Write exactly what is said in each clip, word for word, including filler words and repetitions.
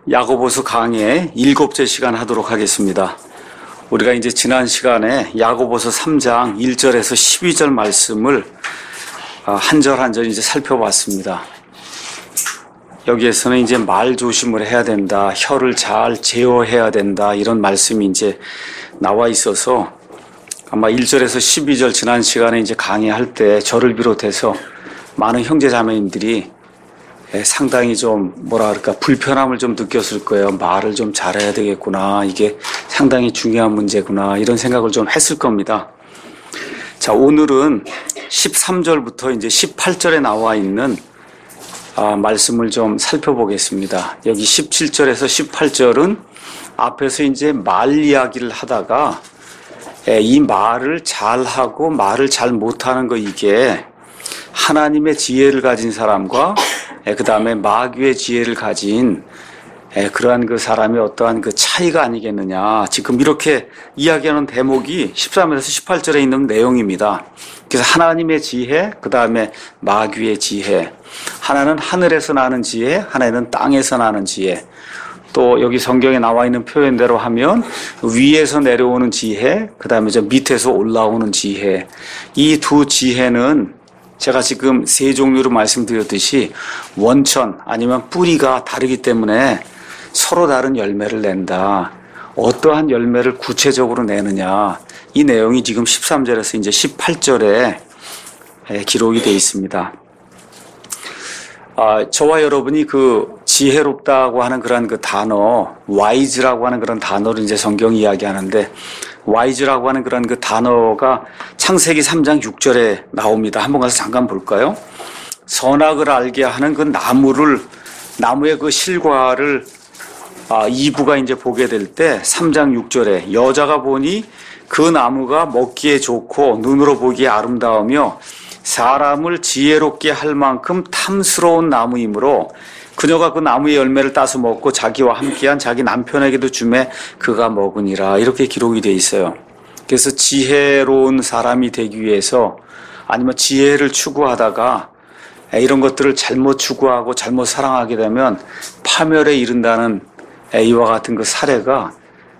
야고보서 강의 일곱째 시간 하도록 하겠습니다. 우리가 이제 지난 시간에 야고보서 삼 장 일 절에서 십이 절 말씀을 한 절 한 절 이제 살펴봤습니다. 여기에서는 이제 말 조심을 해야 된다, 혀를 잘 제어해야 된다, 이런 말씀이 이제 나와 있어서 아마 일 절에서 십이 절 지난 시간에 이제 강의할 때 저를 비롯해서 많은 형제 자매님들이 상당히 좀 뭐라 그럴까 불편함을 좀 느꼈을 거예요. 말을 좀 잘해야 되겠구나, 이게 상당히 중요한 문제구나, 이런 생각을 좀 했을 겁니다. 자, 오늘은 십삼 절부터 이제 십팔 절에 나와 있는 아, 말씀을 좀 살펴보겠습니다. 여기 십칠 절에서 십팔 절은 앞에서 이제 말 이야기를 하다가 이 말을 잘하고 말을 잘 못하는 거, 이게 하나님의 지혜를 가진 사람과 그 다음에 마귀의 지혜를 가진 그러한 그 사람의 어떠한 그 차이가 아니겠느냐, 지금 이렇게 이야기하는 대목이 십삼에서 십팔 절에 있는 내용입니다. 그래서 하나님의 지혜, 그 다음에 마귀의 지혜, 하나는 하늘에서 나는 지혜, 하나는 땅에서 나는 지혜, 또 여기 성경에 나와 있는 표현대로 하면 위에서 내려오는 지혜, 그 다음에 저 밑에서 올라오는 지혜. 이 두 지혜는 제가 지금 세 종류로 말씀드렸듯이 원천 아니면 뿌리가 다르기 때문에 서로 다른 열매를 낸다. 어떠한 열매를 구체적으로 내느냐, 이 내용이 지금 십삼 절에서 이제 십팔 절에 기록이 되어 있습니다. 아, 저와 여러분이 그 지혜롭다고 하는 그런 그 단어, wise라고 하는 그런 단어를 이제 성경이 이야기하는데, wise라고 하는 그런 그 단어가 창세기 삼 장 육 절에 나옵니다. 한번 가서 잠깐 볼까요? 선악을 알게 하는 그 나무를, 나무의 그 실과를 아, 이브가 이제 보게 될 때 삼 장 육 절에 여자가 보니 그 나무가 먹기에 좋고 눈으로 보기에 아름다우며 사람을 지혜롭게 할 만큼 탐스러운 나무이므로 그녀가 그 나무의 열매를 따서 먹고 자기와 함께한 자기 남편에게도 주매 그가 먹으니라, 이렇게 기록이 되어 있어요. 그래서 지혜로운 사람이 되기 위해서, 아니면 지혜를 추구하다가 이런 것들을 잘못 추구하고 잘못 사랑하게 되면 파멸에 이른다는 이와 같은 그 사례가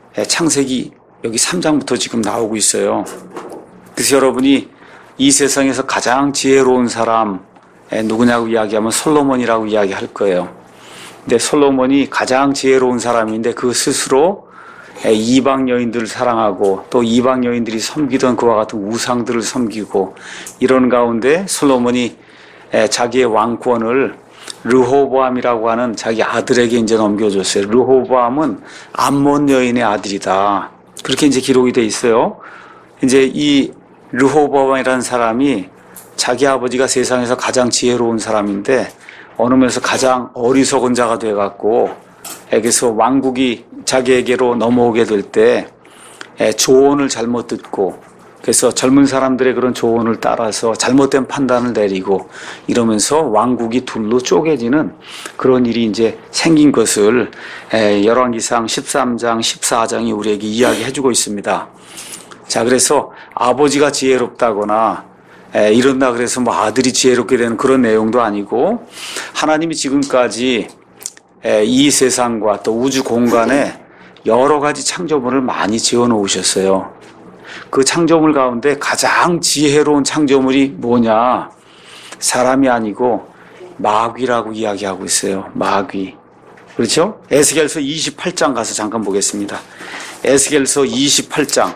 창세기 여기 삼 장부터 지금 나오고 있어요. 그래서 여러분이 이 세상에서 가장 지혜로운 사람 누구냐고 이야기하면 솔로몬이라고 이야기할 거예요. 근데 솔로몬이 가장 지혜로운 사람인데 그 스스로 이방 여인들을 사랑하고 또 이방 여인들이 섬기던 그와 같은 우상들을 섬기고 이런 가운데 솔로몬이 자기의 왕권을 르호보암이라고 하는 자기 아들에게 이제 넘겨줬어요. 르호보암은 암몬 여인의 아들이다, 그렇게 이제 기록이 돼 있어요. 이제 이 르호보암이라는 사람이 자기 아버지가 세상에서 가장 지혜로운 사람인데 어느 면에서 가장 어리석은 자가 돼갖고 에게서 왕국이 자기에게로 넘어오게 될 때 조언을 잘못 듣고, 그래서 젊은 사람들의 그런 조언을 따라서 잘못된 판단을 내리고 이러면서 왕국이 둘로 쪼개지는 그런 일이 이제 생긴 것을 열왕기상 십삼 장 십사 장이 우리에게 이야기해주고 있습니다. 자, 그래서 아버지가 지혜롭다거나 에, 이런다 그래서 뭐 아들이 지혜롭게 되는 그런 내용도 아니고, 하나님이 지금까지 에, 이 세상과 또 우주 공간에 여러 가지 창조물을 많이 지어 놓으셨어요. 그 창조물 가운데 가장 지혜로운 창조물이 뭐냐? 사람이 아니고 마귀라고 이야기하고 있어요. 마귀. 그렇죠? 에스겔서 이십팔 장 가서 잠깐 보겠습니다. 에스겔서 이십팔 장.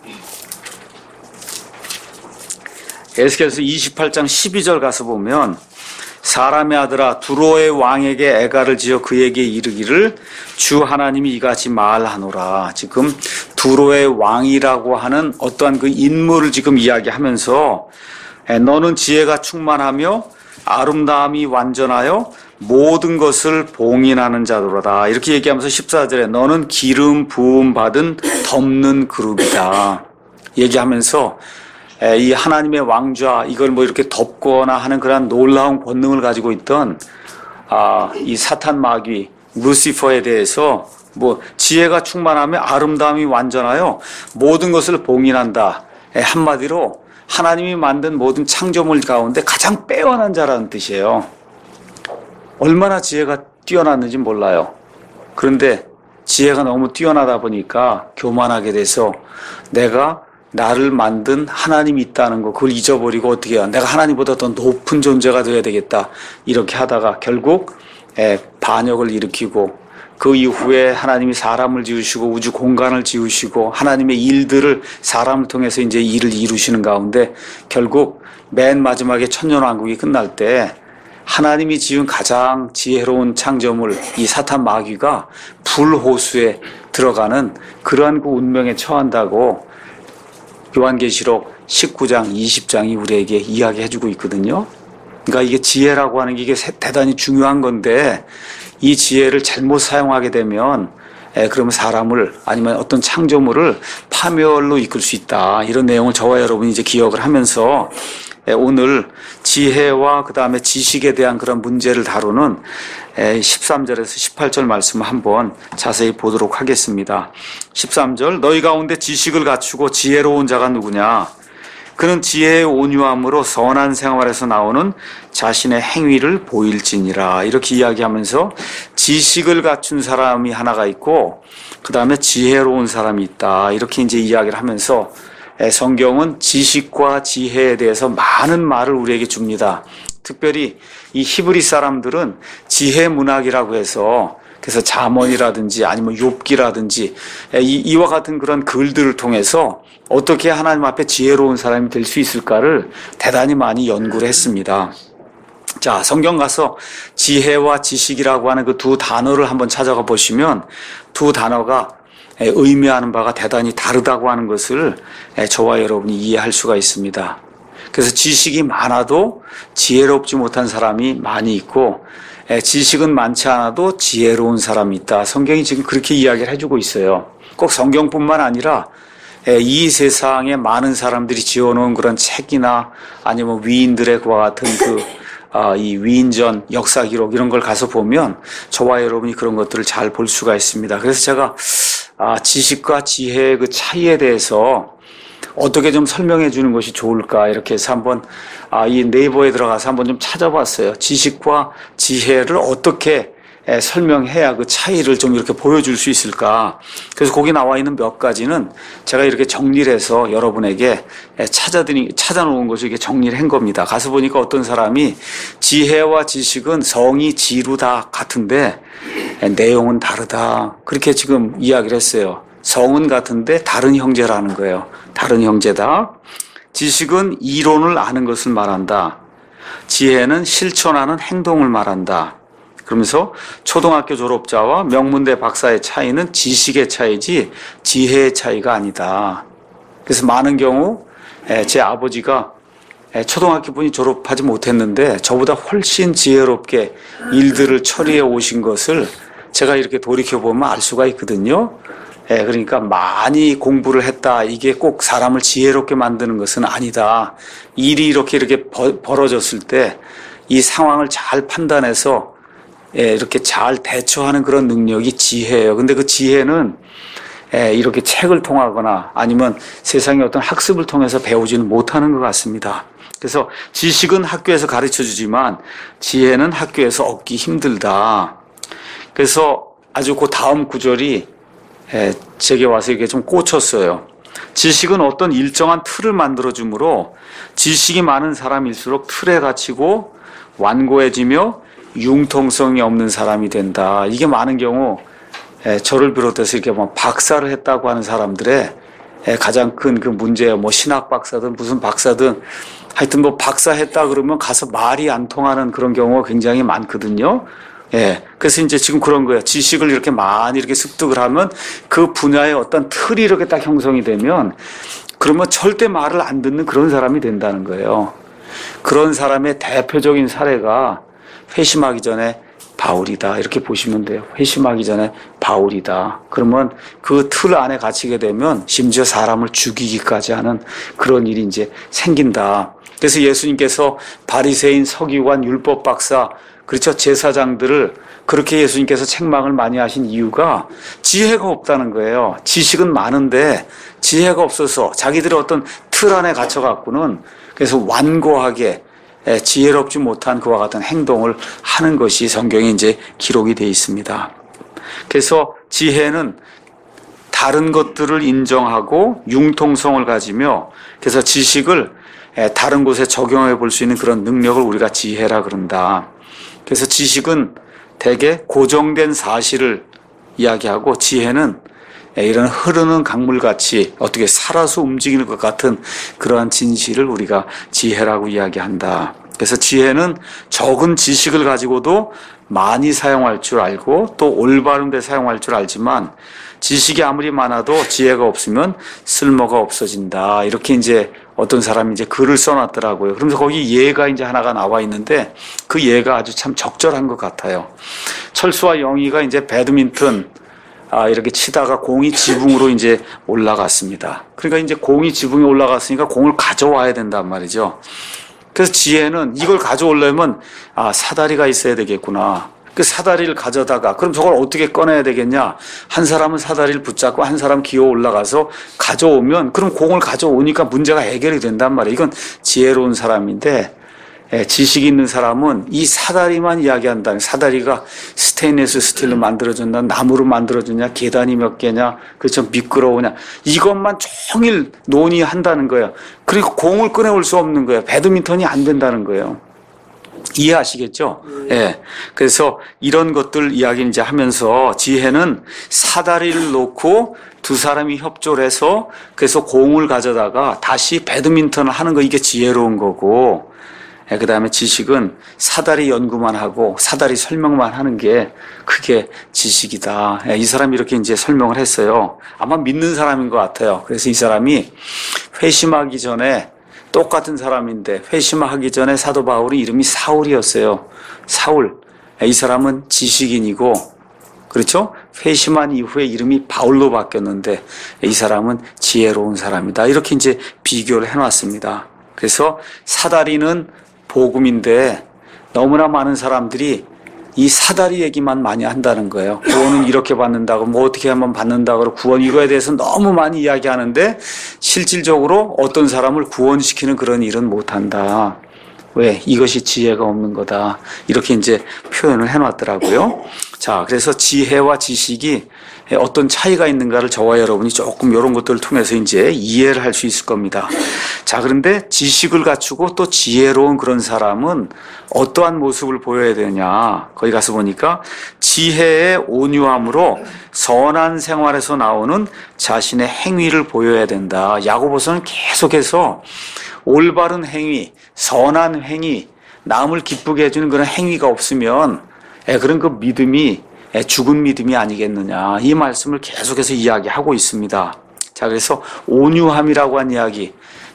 에스겔서 이십팔 장 십이 절 가서 보면, 사람의 아들아 두로의 왕에게 애가를 지어 그에게 이르기를 주 하나님이 이같이 말하노라. 지금 두로의 왕이라고 하는 어떠한 그 인물을 지금 이야기하면서 너는 지혜가 충만하며 아름다움이 완전하여 모든 것을 봉인하는 자로다, 이렇게 얘기하면서 십사 절에 너는 기름 부음 받은 덮는 그룹이다 얘기하면서 이 하나님의 왕좌, 이걸 뭐 이렇게 덮거나 하는 그런 놀라운 권능을 가지고 있던 아, 이 사탄 마귀 루시퍼에 대해서 뭐 지혜가 충만하며 아름다움이 완전하여 모든 것을 봉인한다, 한마디로 하나님이 만든 모든 창조물 가운데 가장 빼어난 자라는 뜻이에요. 얼마나 지혜가 뛰어났는지 몰라요. 그런데 지혜가 너무 뛰어나다 보니까 교만하게 돼서 내가 나를 만든 하나님이 있다는 거 그걸 잊어버리고 어떻게 해요? 내가 하나님보다 더 높은 존재가 되어야 되겠다. 이렇게 하다가 결국 반역을 일으키고 그 이후에 하나님이 사람을 지으시고 우주 공간을 지으시고 하나님의 일들을 사람을 통해서 이제 일을 이루시는 가운데 결국 맨 마지막에 천년왕국이 끝날 때 하나님이 지은 가장 지혜로운 창조물 이 사탄 마귀가 불호수에 들어가는 그러한 그 운명에 처한다고 요한계시록 십구 장 이십 장이 우리에게 이야기해주고 있거든요. 그러니까 이게 지혜라고 하는 게 이게 대단히 중요한 건데 이 지혜를 잘못 사용하게 되면 에, 그러면 사람을 아니면 어떤 창조물을 파멸로 이끌 수 있다. 이런 내용을 저와 여러분이 이제 기억을 하면서 에, 오늘 지혜와 그 다음에 지식에 대한 그런 문제를 다루는 에, 십삼 절에서 십팔 절 말씀을 한번 자세히 보도록 하겠습니다. 십삼 절 너희 가운데 지식을 갖추고 지혜로운 자가 누구냐? 그는 지혜의 온유함으로 선한 생활에서 나오는 자신의 행위를 보일지니라. 이렇게 이야기하면서 지식을 갖춘 사람이 하나가 있고 그 다음에 지혜로운 사람이 있다. 이렇게 이제 이야기를 하면서 성경은 지식과 지혜에 대해서 많은 말을 우리에게 줍니다. 특별히 이 히브리 사람들은 지혜 문학이라고 해서 그래서 잠언이라든지 아니면 욥기라든지 이와 같은 그런 글들을 통해서 어떻게 하나님 앞에 지혜로운 사람이 될 수 있을까를 대단히 많이 연구를 했습니다. 자, 성경 가서 지혜와 지식이라고 하는 그 두 단어를 한번 찾아가 보시면 두 단어가 의미하는 바가 대단히 다르다고 하는 것을 저와 여러분이 이해할 수가 있습니다. 그래서 지식이 많아도 지혜롭지 못한 사람이 많이 있고 지식은 많지 않아도 지혜로운 사람이 있다. 성경이 지금 그렇게 이야기를 해주고 있어요. 꼭 성경뿐만 아니라 이 세상에 많은 사람들이 지어놓은 그런 책이나 아니면 위인들의 그와 같은 그, 아, 이 위인전 역사 기록 이런 걸 가서 보면 저와 여러분이 그런 것들을 잘 볼 수가 있습니다. 그래서 제가, 아, 지식과 지혜의 그 차이에 대해서 어떻게 좀 설명해 주는 것이 좋을까 이렇게 해서 한번 아, 이 네이버에 들어가서 한번 좀 찾아봤어요. 지식과 지혜를 어떻게 에, 설명해야 그 차이를 좀 이렇게 보여줄 수 있을까. 그래서 거기 나와 있는 몇 가지는 제가 이렇게 정리를 해서 여러분에게 찾아드리, 찾아놓은 것을 이렇게 정리를 한 겁니다. 가서 보니까 어떤 사람이 지혜와 지식은 성이 지루 다 같은데 에, 내용은 다르다. 그렇게 지금 이야기를 했어요. 성은 같은데 다른 형제라는 거예요. 다른 형제다. 지식은 이론을 아는 것을 말한다. 지혜는 실천하는 행동을 말한다. 그러면서 초등학교 졸업자와 명문대 박사의 차이는 지식의 차이지 지혜의 차이가 아니다. 그래서 많은 경우 제 아버지가 초등학교 분이 졸업하지 못했는데 저보다 훨씬 지혜롭게 일들을 처리해 오신 것을 제가 이렇게 돌이켜보면 알 수가 있거든요. 예, 그러니까 많이 공부를 했다. 이게 꼭 사람을 지혜롭게 만드는 것은 아니다. 일이 이렇게 이렇게 버, 벌어졌을 때 이 상황을 잘 판단해서 예, 이렇게 잘 대처하는 그런 능력이 지혜예요. 근데 그 지혜는 예, 이렇게 책을 통하거나 아니면 세상의 어떤 학습을 통해서 배우지는 못하는 것 같습니다. 그래서 지식은 학교에서 가르쳐 주지만 지혜는 학교에서 얻기 힘들다. 그래서 아주 그 다음 구절이 예, 제게 와서 이게 좀 꽂혔어요. 지식은 어떤 일정한 틀을 만들어주므로 지식이 많은 사람일수록 틀에 갇히고 완고해지며 융통성이 없는 사람이 된다. 이게 많은 경우 예, 저를 비롯해서 이렇게 뭐 박사를 했다고 하는 사람들의 예, 가장 큰 그 문제예요. 뭐 신학 박사든 무슨 박사든 하여튼 뭐 박사 했다 그러면 가서 말이 안 통하는 그런 경우가 굉장히 많거든요. 예. 그래서 이제 지금 그런 거예요. 지식을 이렇게 많이 이렇게 습득을 하면 그 분야의 어떤 틀이 이렇게 딱 형성이 되면 그러면 절대 말을 안 듣는 그런 사람이 된다는 거예요. 그런 사람의 대표적인 사례가 회심하기 전에 바울이다. 이렇게 보시면 돼요. 회심하기 전에 바울이다. 그러면 그 틀 안에 갇히게 되면 심지어 사람을 죽이기까지 하는 그런 일이 이제 생긴다. 그래서 예수님께서 바리새인, 서기관, 율법 박사, 그렇죠. 제사장들을 그렇게 예수님께서 책망을 많이 하신 이유가 지혜가 없다는 거예요. 지식은 많은데 지혜가 없어서 자기들의 어떤 틀 안에 갇혀갖고는 그래서 완고하게 지혜롭지 못한 그와 같은 행동을 하는 것이 성경에 이제 기록이 되어 있습니다. 그래서 지혜는 다른 것들을 인정하고 융통성을 가지며 그래서 지식을 다른 곳에 적용해 볼 수 있는 그런 능력을 우리가 지혜라 그런다. 그래서 지식은 대개 고정된 사실을 이야기하고 지혜는 이런 흐르는 강물같이 어떻게 살아서 움직이는 것 같은 그러한 진실을 우리가 지혜라고 이야기한다. 그래서 지혜는 적은 지식을 가지고도 많이 사용할 줄 알고 또 올바른 데 사용할 줄 알지만 지식이 아무리 많아도 지혜가 없으면 쓸모가 없어진다. 이렇게 이제 어떤 사람이 이제 글을 써놨더라고요. 그러면서 거기 예가 이제 하나가 나와 있는데 그 예가 아주 참 적절한 것 같아요. 철수와 영희가 이제 배드민턴 아, 이렇게 치다가 공이 지붕으로 이제 올라갔습니다. 그러니까 이제 공이 지붕에 올라갔으니까 공을 가져와야 된단 말이죠. 그래서 지혜는 이걸 가져오려면 아, 사다리가 있어야 되겠구나. 그 사다리를 가져다가 그럼 저걸 어떻게 꺼내야 되겠냐? 한 사람은 사다리를 붙잡고 한 사람 기어 올라가서 가져오면 그럼 공을 가져오니까 문제가 해결이 된단 말이에요. 이건 지혜로운 사람인데 예, 지식이 있는 사람은 이 사다리만 이야기한다는 사다리가 스테인리스 스틸로 만들어졌나 나무로 만들어졌냐 계단이 몇 개냐 그렇죠 미끄러우냐 이것만 종일 논의한다는 거예요. 그리고 공을 꺼내올 수 없는 거예요. 배드민턴이 안 된다는 거예요. 이해하시겠죠? 예. 네. 그래서 이런 것들 이야기 이제 하면서 지혜는 사다리를 놓고 두 사람이 협조를 해서 그래서 공을 가져다가 다시 배드민턴을 하는 거 이게 지혜로운 거고 예, 그 다음에 지식은 사다리 연구만 하고 사다리 설명만 하는 게 그게 지식이다. 예, 이 사람이 이렇게 이제 설명을 했어요. 아마 믿는 사람인 것 같아요. 그래서 이 사람이 회심하기 전에 똑같은 사람인데 회심하기 전에 사도 바울이 이름이 사울이었어요. 사울. 예, 이 사람은 지식인이고 그렇죠? 회심한 이후에 이름이 바울로 바뀌었는데 이 사람은 지혜로운 사람이다. 이렇게 이제 비교를 해놨습니다. 그래서 사다리는 복음인데 너무나 많은 사람들이 이 사다리 얘기만 많이 한다는 거예요. 구원은 이렇게 받는다고 뭐 어떻게 하면 받는다고 구원 이거에 대해서 너무 많이 이야기하는데 실질적으로 어떤 사람을 구원시키는 그런 일은 못한다. 왜? 이것이 지혜가 없는 거다. 이렇게 이제 표현을 해놨더라고요. 자, 그래서 지혜와 지식이 어떤 차이가 있는가를 저와 여러분이 조금 이런 것들을 통해서 이제 이해를 할 수 있을 겁니다. 자, 그런데 지식을 갖추고 또 지혜로운 그런 사람은 어떠한 모습을 보여야 되냐. 거기 가서 보니까 지혜의 온유함으로 선한 생활에서 나오는 자신의 행위를 보여야 된다. 야고보서는 계속해서 올바른 행위, 선한 행위, 남을 기쁘게 해주는 그런 행위가 없으면 그런 그 믿음이 죽은 믿음이 아니겠느냐. 이 말씀을 계속해서 이야기하고 있습니다. 자, 그래서 온유함이라고 한 이야기.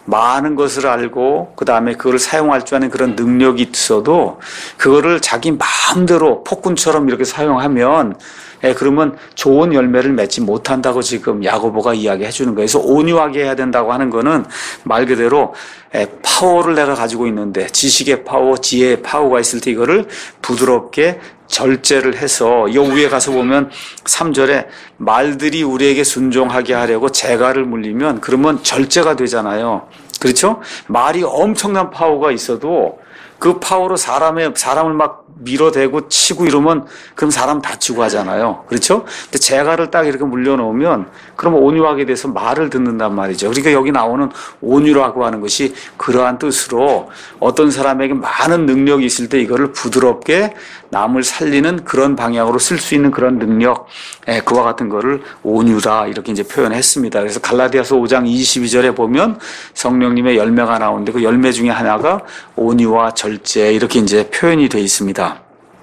많은 것을 알고 그 다음에 그걸 사용할 줄 아는 그런 능력이 있어도 그거를 자기 마음대로 폭군처럼 이렇게 사용하면 예, 그러면 좋은 열매를 맺지 못한다고 지금 야고보가 이야기해 주는 거예요. 그래서 온유하게 해야 된다고 하는 거는 말 그대로 예, 파워를 내가 가지고 있는데 지식의 파워, 지혜의 파워가 있을 때 이거를 부드럽게 절제를 해서 이 위에 가서 보면 삼 절에 말들이 우리에게 순종하게 하려고 재갈을 물리면 그러면 절제가 되잖아요. 그렇죠? 말이 엄청난 파워가 있어도 그 파워로 사람의, 사람을 막 밀어대고 치고 이러면 그럼 사람 다치고 하잖아요. 그렇죠? 근데 재갈을 딱 이렇게 물려놓으면 그럼 온유하게 돼서 말을 듣는단 말이죠. 그러니까 여기 나오는 온유라고 하는 것이 그러한 뜻으로 어떤 사람에게 많은 능력이 있을 때 이거를 부드럽게 남을 살리는 그런 방향으로 쓸 수 있는 그런 능력, 예, 그와 같은 거를 온유다 이렇게 이제 표현했습니다. 그래서 갈라디아서 오 장 이십이 절에 보면 성령님의 열매가 나오는데 그 열매 중에 하나가 온유와 절제 이렇게 이제 표현이 되어 있습니다.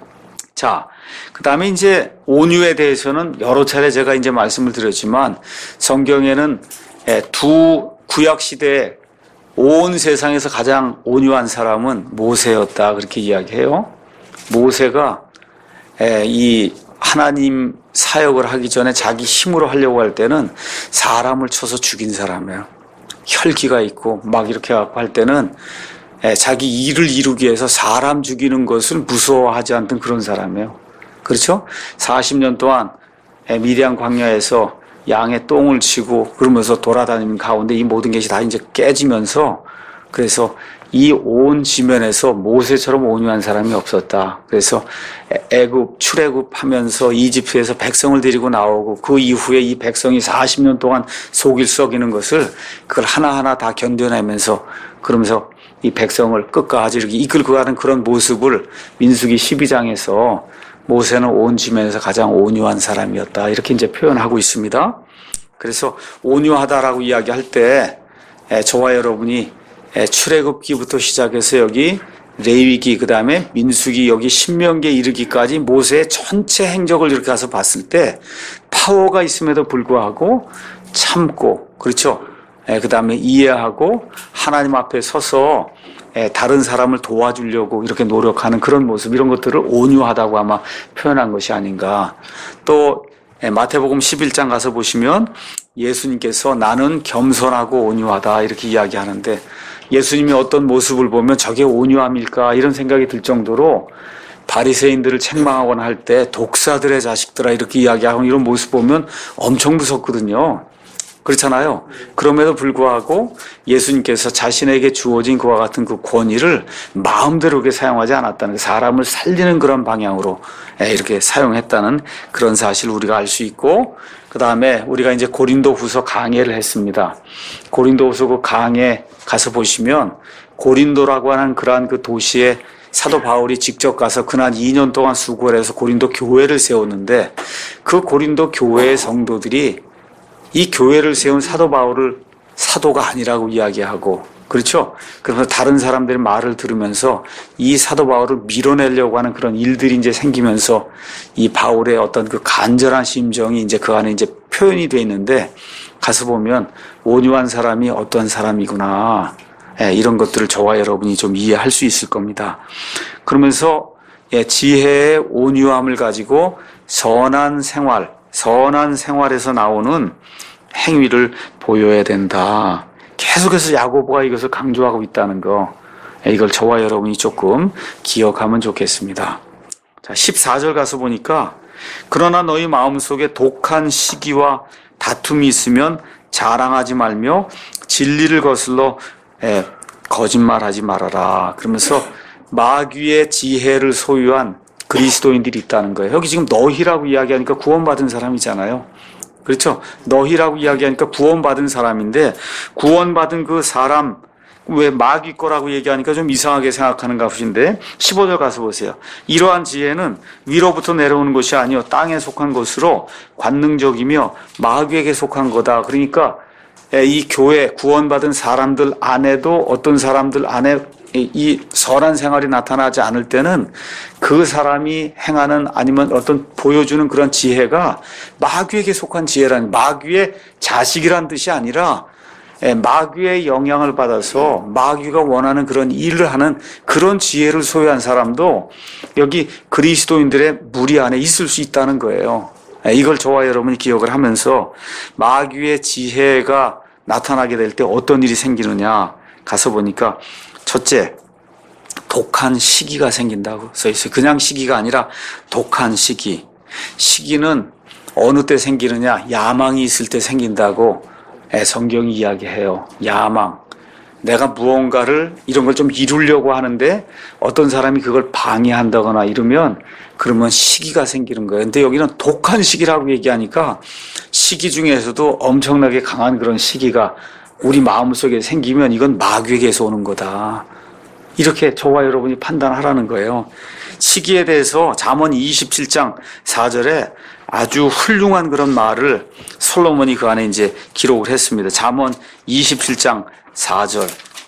자, 그 다음에 이제 온유에 대해서는 여러 차례 제가 이제 말씀을 드렸지만 성경에는 두 구약 시대에 온 세상에서 가장 온유한 사람은 모세였다 그렇게 이야기해요. 모세가 이 하나님 사역을 하기 전에 자기 힘으로 하려고 할 때는 사람을 쳐서 죽인 사람이에요. 혈기가 있고 막 이렇게 할 때는 자기 일을 이루기 위해서 사람 죽이는 것을 무서워하지 않던 그런 사람이에요. 그렇죠? 사십 년 동안 미디안 광야에서 양의 똥을 치고 그러면서 돌아다니는 가운데 이 모든 것이 다 이제 깨지면서 그래서 이 온 지면에서 모세처럼 온유한 사람이 없었다. 그래서 애굽 출애굽하면서 이집트에서 백성을 데리고 나오고 그 이후에 이 백성이 사십 년 동안 속일 썩이는 것을 그걸 하나하나 다 견뎌내면서 그러면서 이 백성을 끝까지 이렇게 이끌고 가는 그런 모습을 민수기 십이 장에서 모세는 온 지면에서 가장 온유한 사람이었다. 이렇게 이제 표현하고 있습니다. 그래서 온유하다라고 이야기할 때 저와 여러분이 출애굽기부터 시작해서 여기 레위기 그다음에 민수기 여기 신명기에 이르기까지 모세의 전체 행적을 이렇게 가서 봤을 때 파워가 있음에도 불구하고 참고 그렇죠. 그다음에 이해하고 하나님 앞에 서서 다른 사람을 도와주려고 이렇게 노력하는 그런 모습 이런 것들을 온유하다고 아마 표현한 것이 아닌가. 또 마태복음 십일 장 가서 보시면 예수님께서 나는 겸손하고 온유하다 이렇게 이야기하는데 예수님이 어떤 모습을 보면 저게 온유함일까 이런 생각이 들 정도로 바리새인들을 책망하거나 할 때 독사들의 자식들아 이렇게 이야기하고 이런 모습 보면 엄청 무섭거든요. 그렇잖아요. 그럼에도 불구하고 예수님께서 자신에게 주어진 그와 같은 그 권위를 마음대로 이렇게 사용하지 않았다는 사람을 살리는 그런 방향으로 이렇게 사용했다는 그런 사실을 우리가 알 수 있고 그 다음에 우리가 이제 고린도 후서 강해를 했습니다. 고린도 후서 그 강해 가서 보시면 고린도라고 하는 그러한 그 도시에 사도 바울이 직접 가서 그날 이 년 동안 수고를 해서 고린도 교회를 세웠는데 그 고린도 교회의 성도들이 이 교회를 세운 사도 바울을 사도가 아니라고 이야기하고 그렇죠? 그래서 다른 사람들의 말을 들으면서 이 사도 바울을 밀어내려고 하는 그런 일들이 이제 생기면서 이 바울의 어떤 그 간절한 심정이 이제 그 안에 이제 표현이 되어 있는데 가서 보면 온유한 사람이 어떤 사람이구나. 예, 이런 것들을 저와 여러분이 좀 이해할 수 있을 겁니다. 그러면서 예, 지혜의 온유함을 가지고 선한 생활, 선한 생활에서 나오는 행위를 보여야 된다. 계속해서 야고보가 이것을 강조하고 있다는 거. 이걸 저와 여러분이 조금 기억하면 좋겠습니다. 자, 십사 절 가서 보니까 그러나 너희 마음속에 독한 시기와 다툼이 있으면 자랑하지 말며 진리를 거슬러 예, 거짓말하지 말아라. 그러면서 마귀의 지혜를 소유한 그리스도인들이 있다는 거예요. 여기 지금 너희라고 이야기하니까 구원받은 사람이잖아요. 그렇죠? 너희라고 이야기하니까 구원받은 사람인데 구원받은 그 사람 왜 마귀 거라고 얘기하니까 좀 이상하게 생각하는가 보신데 십오 절 가서 보세요. 이러한 지혜는 위로부터 내려오는 것이 아니요 땅에 속한 것으로 관능적이며 마귀에게 속한 거다. 그러니까 이 교회 구원받은 사람들 안에도 어떤 사람들 안에 이 선한 생활이 나타나지 않을 때는 그 사람이 행하는 아니면 어떤 보여주는 그런 지혜가 마귀에게 속한 지혜라는 마귀의 자식이란 뜻이 아니라 마귀의 영향을 받아서 마귀가 원하는 그런 일을 하는 그런 지혜를 소유한 사람도 여기 그리스도인들의 무리 안에 있을 수 있다는 거예요. 이걸 저와 여러분이 기억을 하면서 마귀의 지혜가 나타나게 될 때 어떤 일이 생기느냐 가서 보니까 첫째, 독한 시기가 생긴다고 써 있어요. 그냥 시기가 아니라 독한 시기. 시기는 어느 때 생기느냐? 야망이 있을 때 생긴다고 성경이 이야기해요. 야망. 내가 무언가를 이런 걸 좀 이루려고 하는데 어떤 사람이 그걸 방해한다거나 이러면 그러면 시기가 생기는 거예요. 근데 여기는 독한 시기라고 얘기하니까 시기 중에서도 엄청나게 강한 그런 시기가 우리 마음속에 생기면 이건 마귀에게서 오는 거다. 이렇게 저와 여러분이 판단하라는 거예요. 시기에 대해서 잠언 이십칠 장 사 절에 아주 훌륭한 그런 말을 솔로몬이 그 안에 이제 기록을 했습니다. 잠언 이십칠 장 사 절.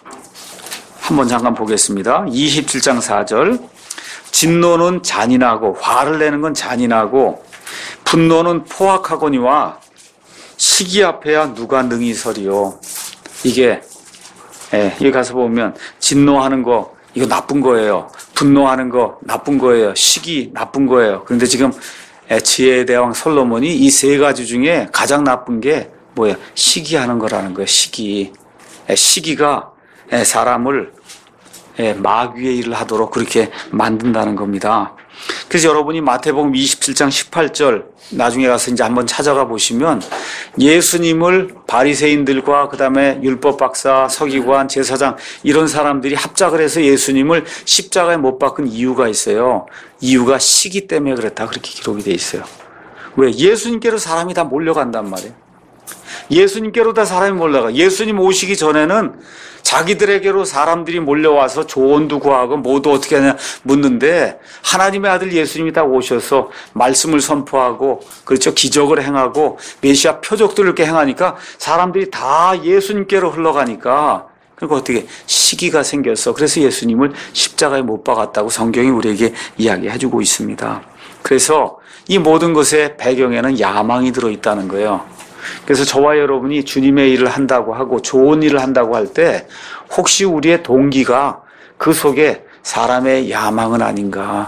한번 잠깐 보겠습니다. 이십칠 장 사 절. 진노는 잔인하고 화를 내는 건 잔인하고 분노는 포악하거니와 시기 앞에야 누가 능히 서리요. 이게 예, 여기 가서 보면 진노하는 거 이거 나쁜 거예요. 분노하는 거 나쁜 거예요. 시기 나쁜 거예요. 그런데 지금 지혜의 대왕 솔로몬이 이 세 가지 중에 가장 나쁜 게 뭐예요? 시기하는 거라는 거예요. 시기. 시기가 사람을 마귀의 일을 하도록 그렇게 만든다는 겁니다. 그래서 여러분이 마태복음 이십칠 장 십팔 절 나중에 가서 이제 한번 찾아가 보시면 예수님을 바리새인들과 그다음에 율법 박사, 서기관, 제사장 이런 사람들이 합작을 해서 예수님을 십자가에 못 박은 이유가 있어요. 이유가 시기 때문에 그렇다 그렇게 기록이 돼 있어요. 왜? 예수님께로 사람이 다 몰려간단 말이에요. 예수님께로 다 사람이 몰려가. 예수님 오시기 전에는 자기들에게로 사람들이 몰려와서 조언도 구하고 모두 어떻게 하냐 묻는데 하나님의 아들 예수님이 다 오셔서 말씀을 선포하고 그렇죠 기적을 행하고 메시아 표적들을 이렇게 행하니까 사람들이 다 예수님께로 흘러가니까 그러니까 어떻게 시기가 생겼어. 그래서 예수님을 십자가에 못 박았다고 성경이 우리에게 이야기해주고 있습니다. 그래서 이 모든 것의 배경에는 야망이 들어있다는 거예요. 그래서 저와 여러분이 주님의 일을 한다고 하고 좋은 일을 한다고 할 때 혹시 우리의 동기가 그 속에 사람의 야망은 아닌가.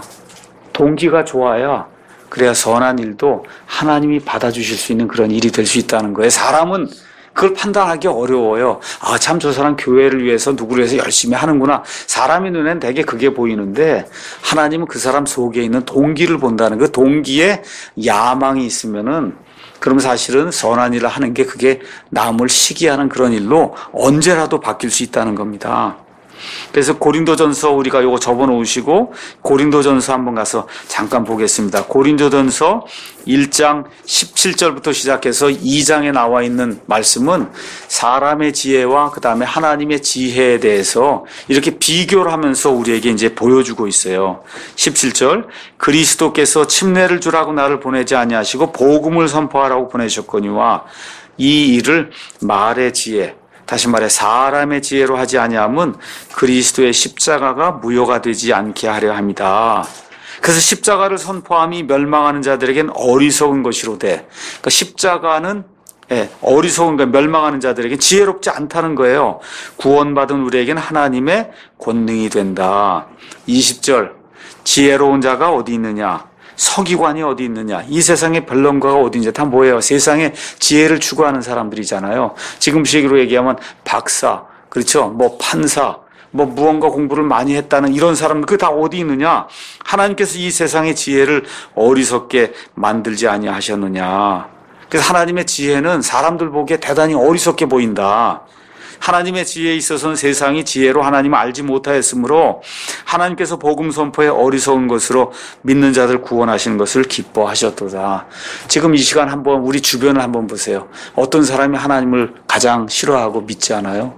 동기가 좋아야 그래야 선한 일도 하나님이 받아주실 수 있는 그런 일이 될 수 있다는 거예요. 사람은 그걸 판단하기 어려워요. 아, 참 저 사람 교회를 위해서 누구를 위해서 열심히 하는구나. 사람의 눈엔 되게 그게 보이는데 하나님은 그 사람 속에 있는 동기를 본다는 그 동기에 야망이 있으면은 그럼 사실은 선한 일을 하는 게 그게 남을 시기하는 그런 일로 언제라도 바뀔 수 있다는 겁니다. 그래서 고린도전서 우리가 요거 접어놓으시고 고린도전서 한번 가서 잠깐 보겠습니다. 고린도전서 일 장 십칠 절부터 시작해서 이 장에 나와 있는 말씀은 사람의 지혜와 그 다음에 하나님의 지혜에 대해서 이렇게 비교를 하면서 우리에게 이제 보여주고 있어요. 십칠 절 그리스도께서 침례를 주라고 나를 보내지 아니하시고 복음을 선포하라고 보내셨거니와 이 일을 말의 지혜 다시 말해 사람의 지혜로 하지 아니함은 그리스도의 십자가가 무효가 되지 않게 하려 합니다. 그래서 십자가를 선포함이 멸망하는 자들에겐 어리석은 것이로되 그러니까 십자가는 예, 어리석은 거 멸망하는 자들에겐 지혜롭지 않다는 거예요. 구원받은 우리에겐 하나님의 권능이 된다. 이십 절 지혜로운 자가 어디 있느냐 서기관이 어디 있느냐 이 세상의 변론가가 어디 있느냐 다 뭐예요? 세상에 지혜를 추구하는 사람들이잖아요. 지금식으로 얘기하면 박사 그렇죠? 뭐 판사 뭐 무언가 공부를 많이 했다는 이런 사람들 그 다 어디 있느냐? 하나님께서 이 세상의 지혜를 어리석게 만들지 아니하셨느냐. 그래서 하나님의 지혜는 사람들 보기에 대단히 어리석게 보인다. 하나님의 지혜에 있어서는 세상이 지혜로 하나님을 알지 못하였으므로 하나님께서 복음 선포에 어리석은 것으로 믿는 자들 구원하시는 것을 기뻐하셨도다. 지금 이 시간 한번 우리 주변을 한번 보세요. 어떤 사람이 하나님을 가장 싫어하고 믿지 않아요?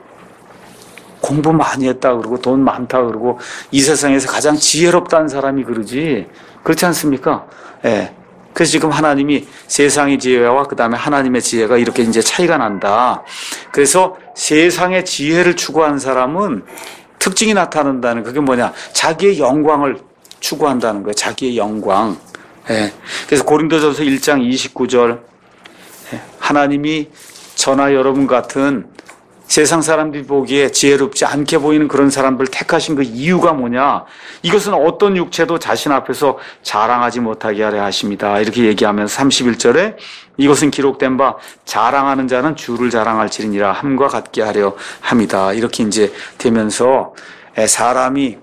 공부 많이 했다 그러고 돈 많다 그러고 이 세상에서 가장 지혜롭다는 사람이 그러지 그렇지 않습니까? 예. 그래서 지금 하나님이 세상의 지혜와 그 다음에 하나님의 지혜가 이렇게 이제 차이가 난다. 그래서 세상의 지혜를 추구하는 사람은 특징이 나타난다는 그게 뭐냐? 자기의 영광을 추구한다는 거예요. 자기의 영광. 예. 그래서 고린도전서 일 장 이십구 절 예. 하나님이 저나 여러분 같은 세상 사람들이 보기에 지혜롭지 않게 보이는 그런 사람들 택하신 그 이유가 뭐냐? 이것은 어떤 육체도 자신 앞에서 자랑하지 못하게 하려 하십니다. 이렇게 얘기하면서 삼십일 절에 이것은 기록된 바 자랑하는 자는 주를 자랑할지니라 함과 같게 하려 합니다. 이렇게 이제 되면서 사람이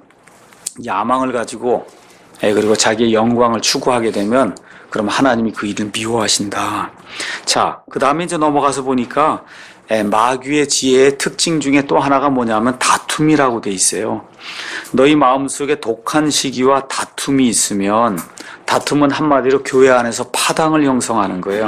야망을 가지고 그리고 자기의 영광을 추구하게 되면 그럼 하나님이 그 일을 미워하신다. 자, 그 다음에 이제 넘어가서 보니까 마귀의 지혜의 특징 중에 또 하나가 뭐냐면 다툼이라고 돼 있어요. 너희 마음속에 독한 시기와 다툼이 있으면 다툼은 한마디로 교회 안에서 파당을 형성하는 거예요.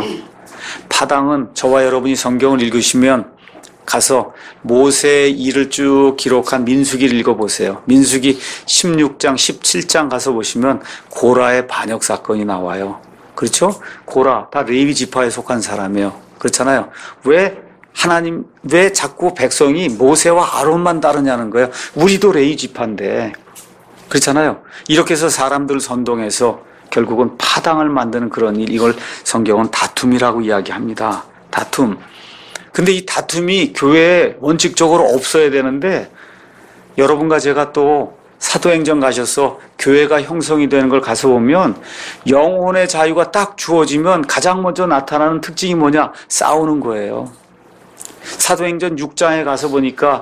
파당은 저와 여러분이 성경을 읽으시면 가서 모세의 일을 쭉 기록한 민수기를 읽어보세요. 민수기 십육 장, 십칠 장 가서 보시면 고라의 반역 사건이 나와요. 그렇죠? 고라, 다 레위 지파에 속한 사람이에요. 그렇잖아요. 왜 하나님, 왜 자꾸 백성이 모세와 아론만 따르냐는 거예요. 우리도 레위 지파인데. 그렇잖아요. 이렇게 해서 사람들을 선동해서 결국은 파당을 만드는 그런 일, 이걸 성경은 다툼이라고 이야기합니다. 다툼. 근데 이 다툼이 교회에 원칙적으로 없어야 되는데 여러분과 제가 또 사도행전 가셔서 교회가 형성이 되는 걸 가서 보면 영혼의 자유가 딱 주어지면 가장 먼저 나타나는 특징이 뭐냐? 싸우는 거예요. 사도행전 육 장에 가서 보니까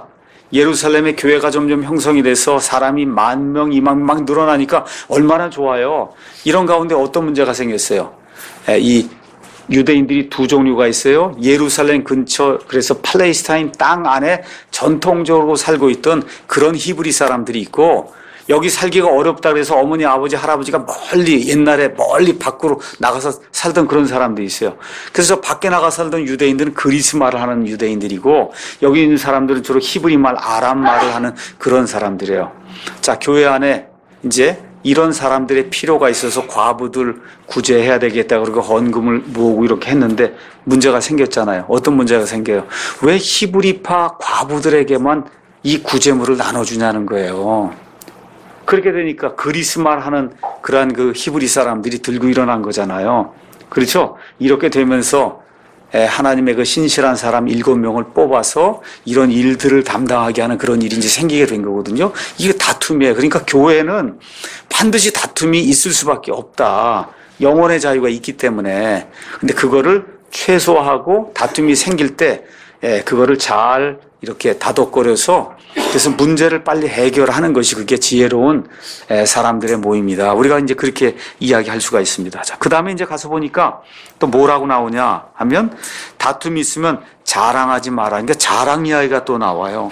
예루살렘의 교회가 점점 형성이 돼서 사람이 만 명, 이만 명 막 늘어나니까 얼마나 좋아요. 이런 가운데 어떤 문제가 생겼어요. 이 유대인들이 두 종류가 있어요. 예루살렘 근처, 그래서 팔레스타인 땅 안에 전통적으로 살고 있던 그런 히브리 사람들이 있고, 여기 살기가 어렵다 그래서 어머니, 아버지, 할아버지가 멀리, 옛날에 멀리 밖으로 나가서 살던 그런 사람들이 있어요. 그래서 밖에 나가 살던 유대인들은 그리스 말을 하는 유대인들이고, 여기 있는 사람들은 주로 히브리 말, 아람 말을 하는 그런 사람들이에요. 자, 교회 안에 이제 이런 사람들의 필요가 있어서 과부들 구제해야 되겠다 그러고 헌금을 모으고 이렇게 했는데 문제가 생겼잖아요. 어떤 문제가 생겨요? 왜 히브리파 과부들에게만 이 구제물을 나눠주냐는 거예요. 그렇게 되니까 그리스 말 하는 그러한 그 히브리 사람들이 들고 일어난 거잖아요. 그렇죠? 이렇게 되면서 하나님의 그 신실한 사람 일곱 명을 뽑아서 이런 일들을 담당하게 하는 그런 일이 이제 생기게 된 거거든요. 이게 다툼이에요. 그러니까 교회는 반드시 다툼이 있을 수밖에 없다. 영혼의 자유가 있기 때문에. 근데 그거를 최소화하고 다툼이 생길 때 그거를 잘 이렇게 다독거려서 그래서 문제를 빨리 해결하는 것이 그게 지혜로운 사람들의 모임이다. 우리가 이제 그렇게 이야기할 수가 있습니다. 자, 그 다음에 이제 가서 보니까 또 뭐라고 나오냐 하면 다툼이 있으면 자랑하지 마라. 그러니까 자랑 이야기가 또 나와요.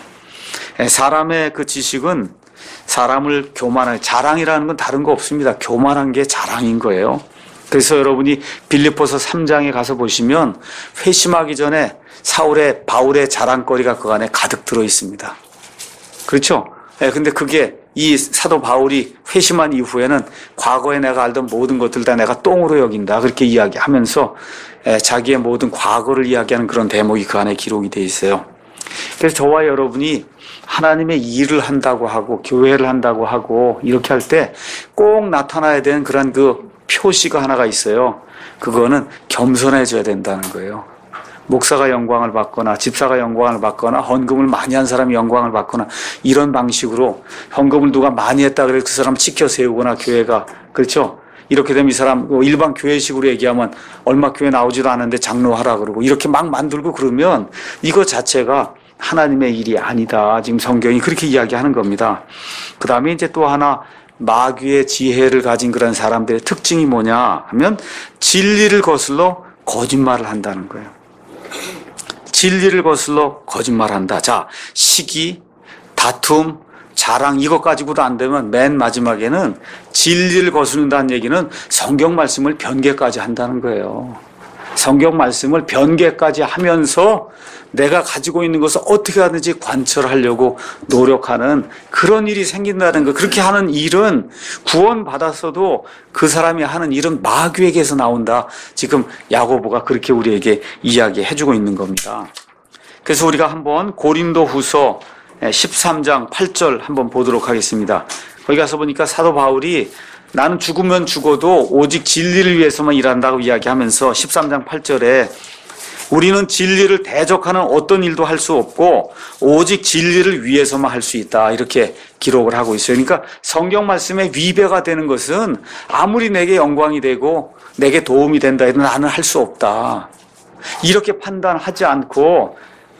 사람의 그 지식은 사람을 교만한, 자랑이라는 건 다른 거 없습니다. 교만한 게 자랑인 거예요. 그래서 여러분이 빌립보서 삼 장에 가서 보시면 회심하기 전에 사울의, 바울의 자랑거리가 그 안에 가득 들어 있습니다. 그렇죠? 예, 근데 그게 이 사도 바울이 회심한 이후에는 과거에 내가 알던 모든 것들 다 내가 똥으로 여긴다. 그렇게 이야기하면서 예, 자기의 모든 과거를 이야기하는 그런 대목이 그 안에 기록이 돼 있어요. 그래서 저와 여러분이 하나님의 일을 한다고 하고 교회를 한다고 하고 이렇게 할 때 꼭 나타나야 되는 그런 그 표시가 하나가 있어요. 그거는 겸손해져야 된다는 거예요. 목사가 영광을 받거나 집사가 영광을 받거나 헌금을 많이 한 사람이 영광을 받거나 이런 방식으로 헌금을 누가 많이 했다 그래서 그 사람 지켜 세우거나 교회가 그렇죠? 이렇게 되면 이 사람 일반 교회식으로 얘기하면 얼마 교회 나오지도 않은데 장로하라 그러고 이렇게 막 만들고 그러면 이거 자체가 하나님의 일이 아니다. 지금 성경이 그렇게 이야기하는 겁니다. 그 다음에 이제 또 하나 마귀의 지혜를 가진 그런 사람들의 특징이 뭐냐 하면 진리를 거슬러 거짓말을 한다는 거예요. 진리를 거슬러 거짓말한다. 자, 시기, 다툼, 자랑 이것 가지고도 안 되면 맨 마지막에는 진리를 거스른다는 얘기는 성경 말씀을 변개까지 한다는 거예요. 성경 말씀을 변개까지 하면서 내가 가지고 있는 것을 어떻게 하든지 관철하려고 노력하는 그런 일이 생긴다는 거. 그렇게 하는 일은 구원받았어도 그 사람이 하는 일은 마귀에게서 나온다. 지금 야고보가 그렇게 우리에게 이야기해주고 있는 겁니다. 그래서 우리가 한번 고린도후서 십삼 장 팔 절 한번 보도록 하겠습니다. 거기 가서 보니까 사도 바울이 나는 죽으면 죽어도 오직 진리를 위해서만 일한다고 이야기하면서 십삼 장 팔 절에 우리는 진리를 대적하는 어떤 일도 할 수 없고 오직 진리를 위해서만 할 수 있다. 이렇게 기록을 하고 있어요. 그러니까 성경 말씀에 위배가 되는 것은 아무리 내게 영광이 되고 내게 도움이 된다 해도 나는 할 수 없다. 이렇게 판단하지 않고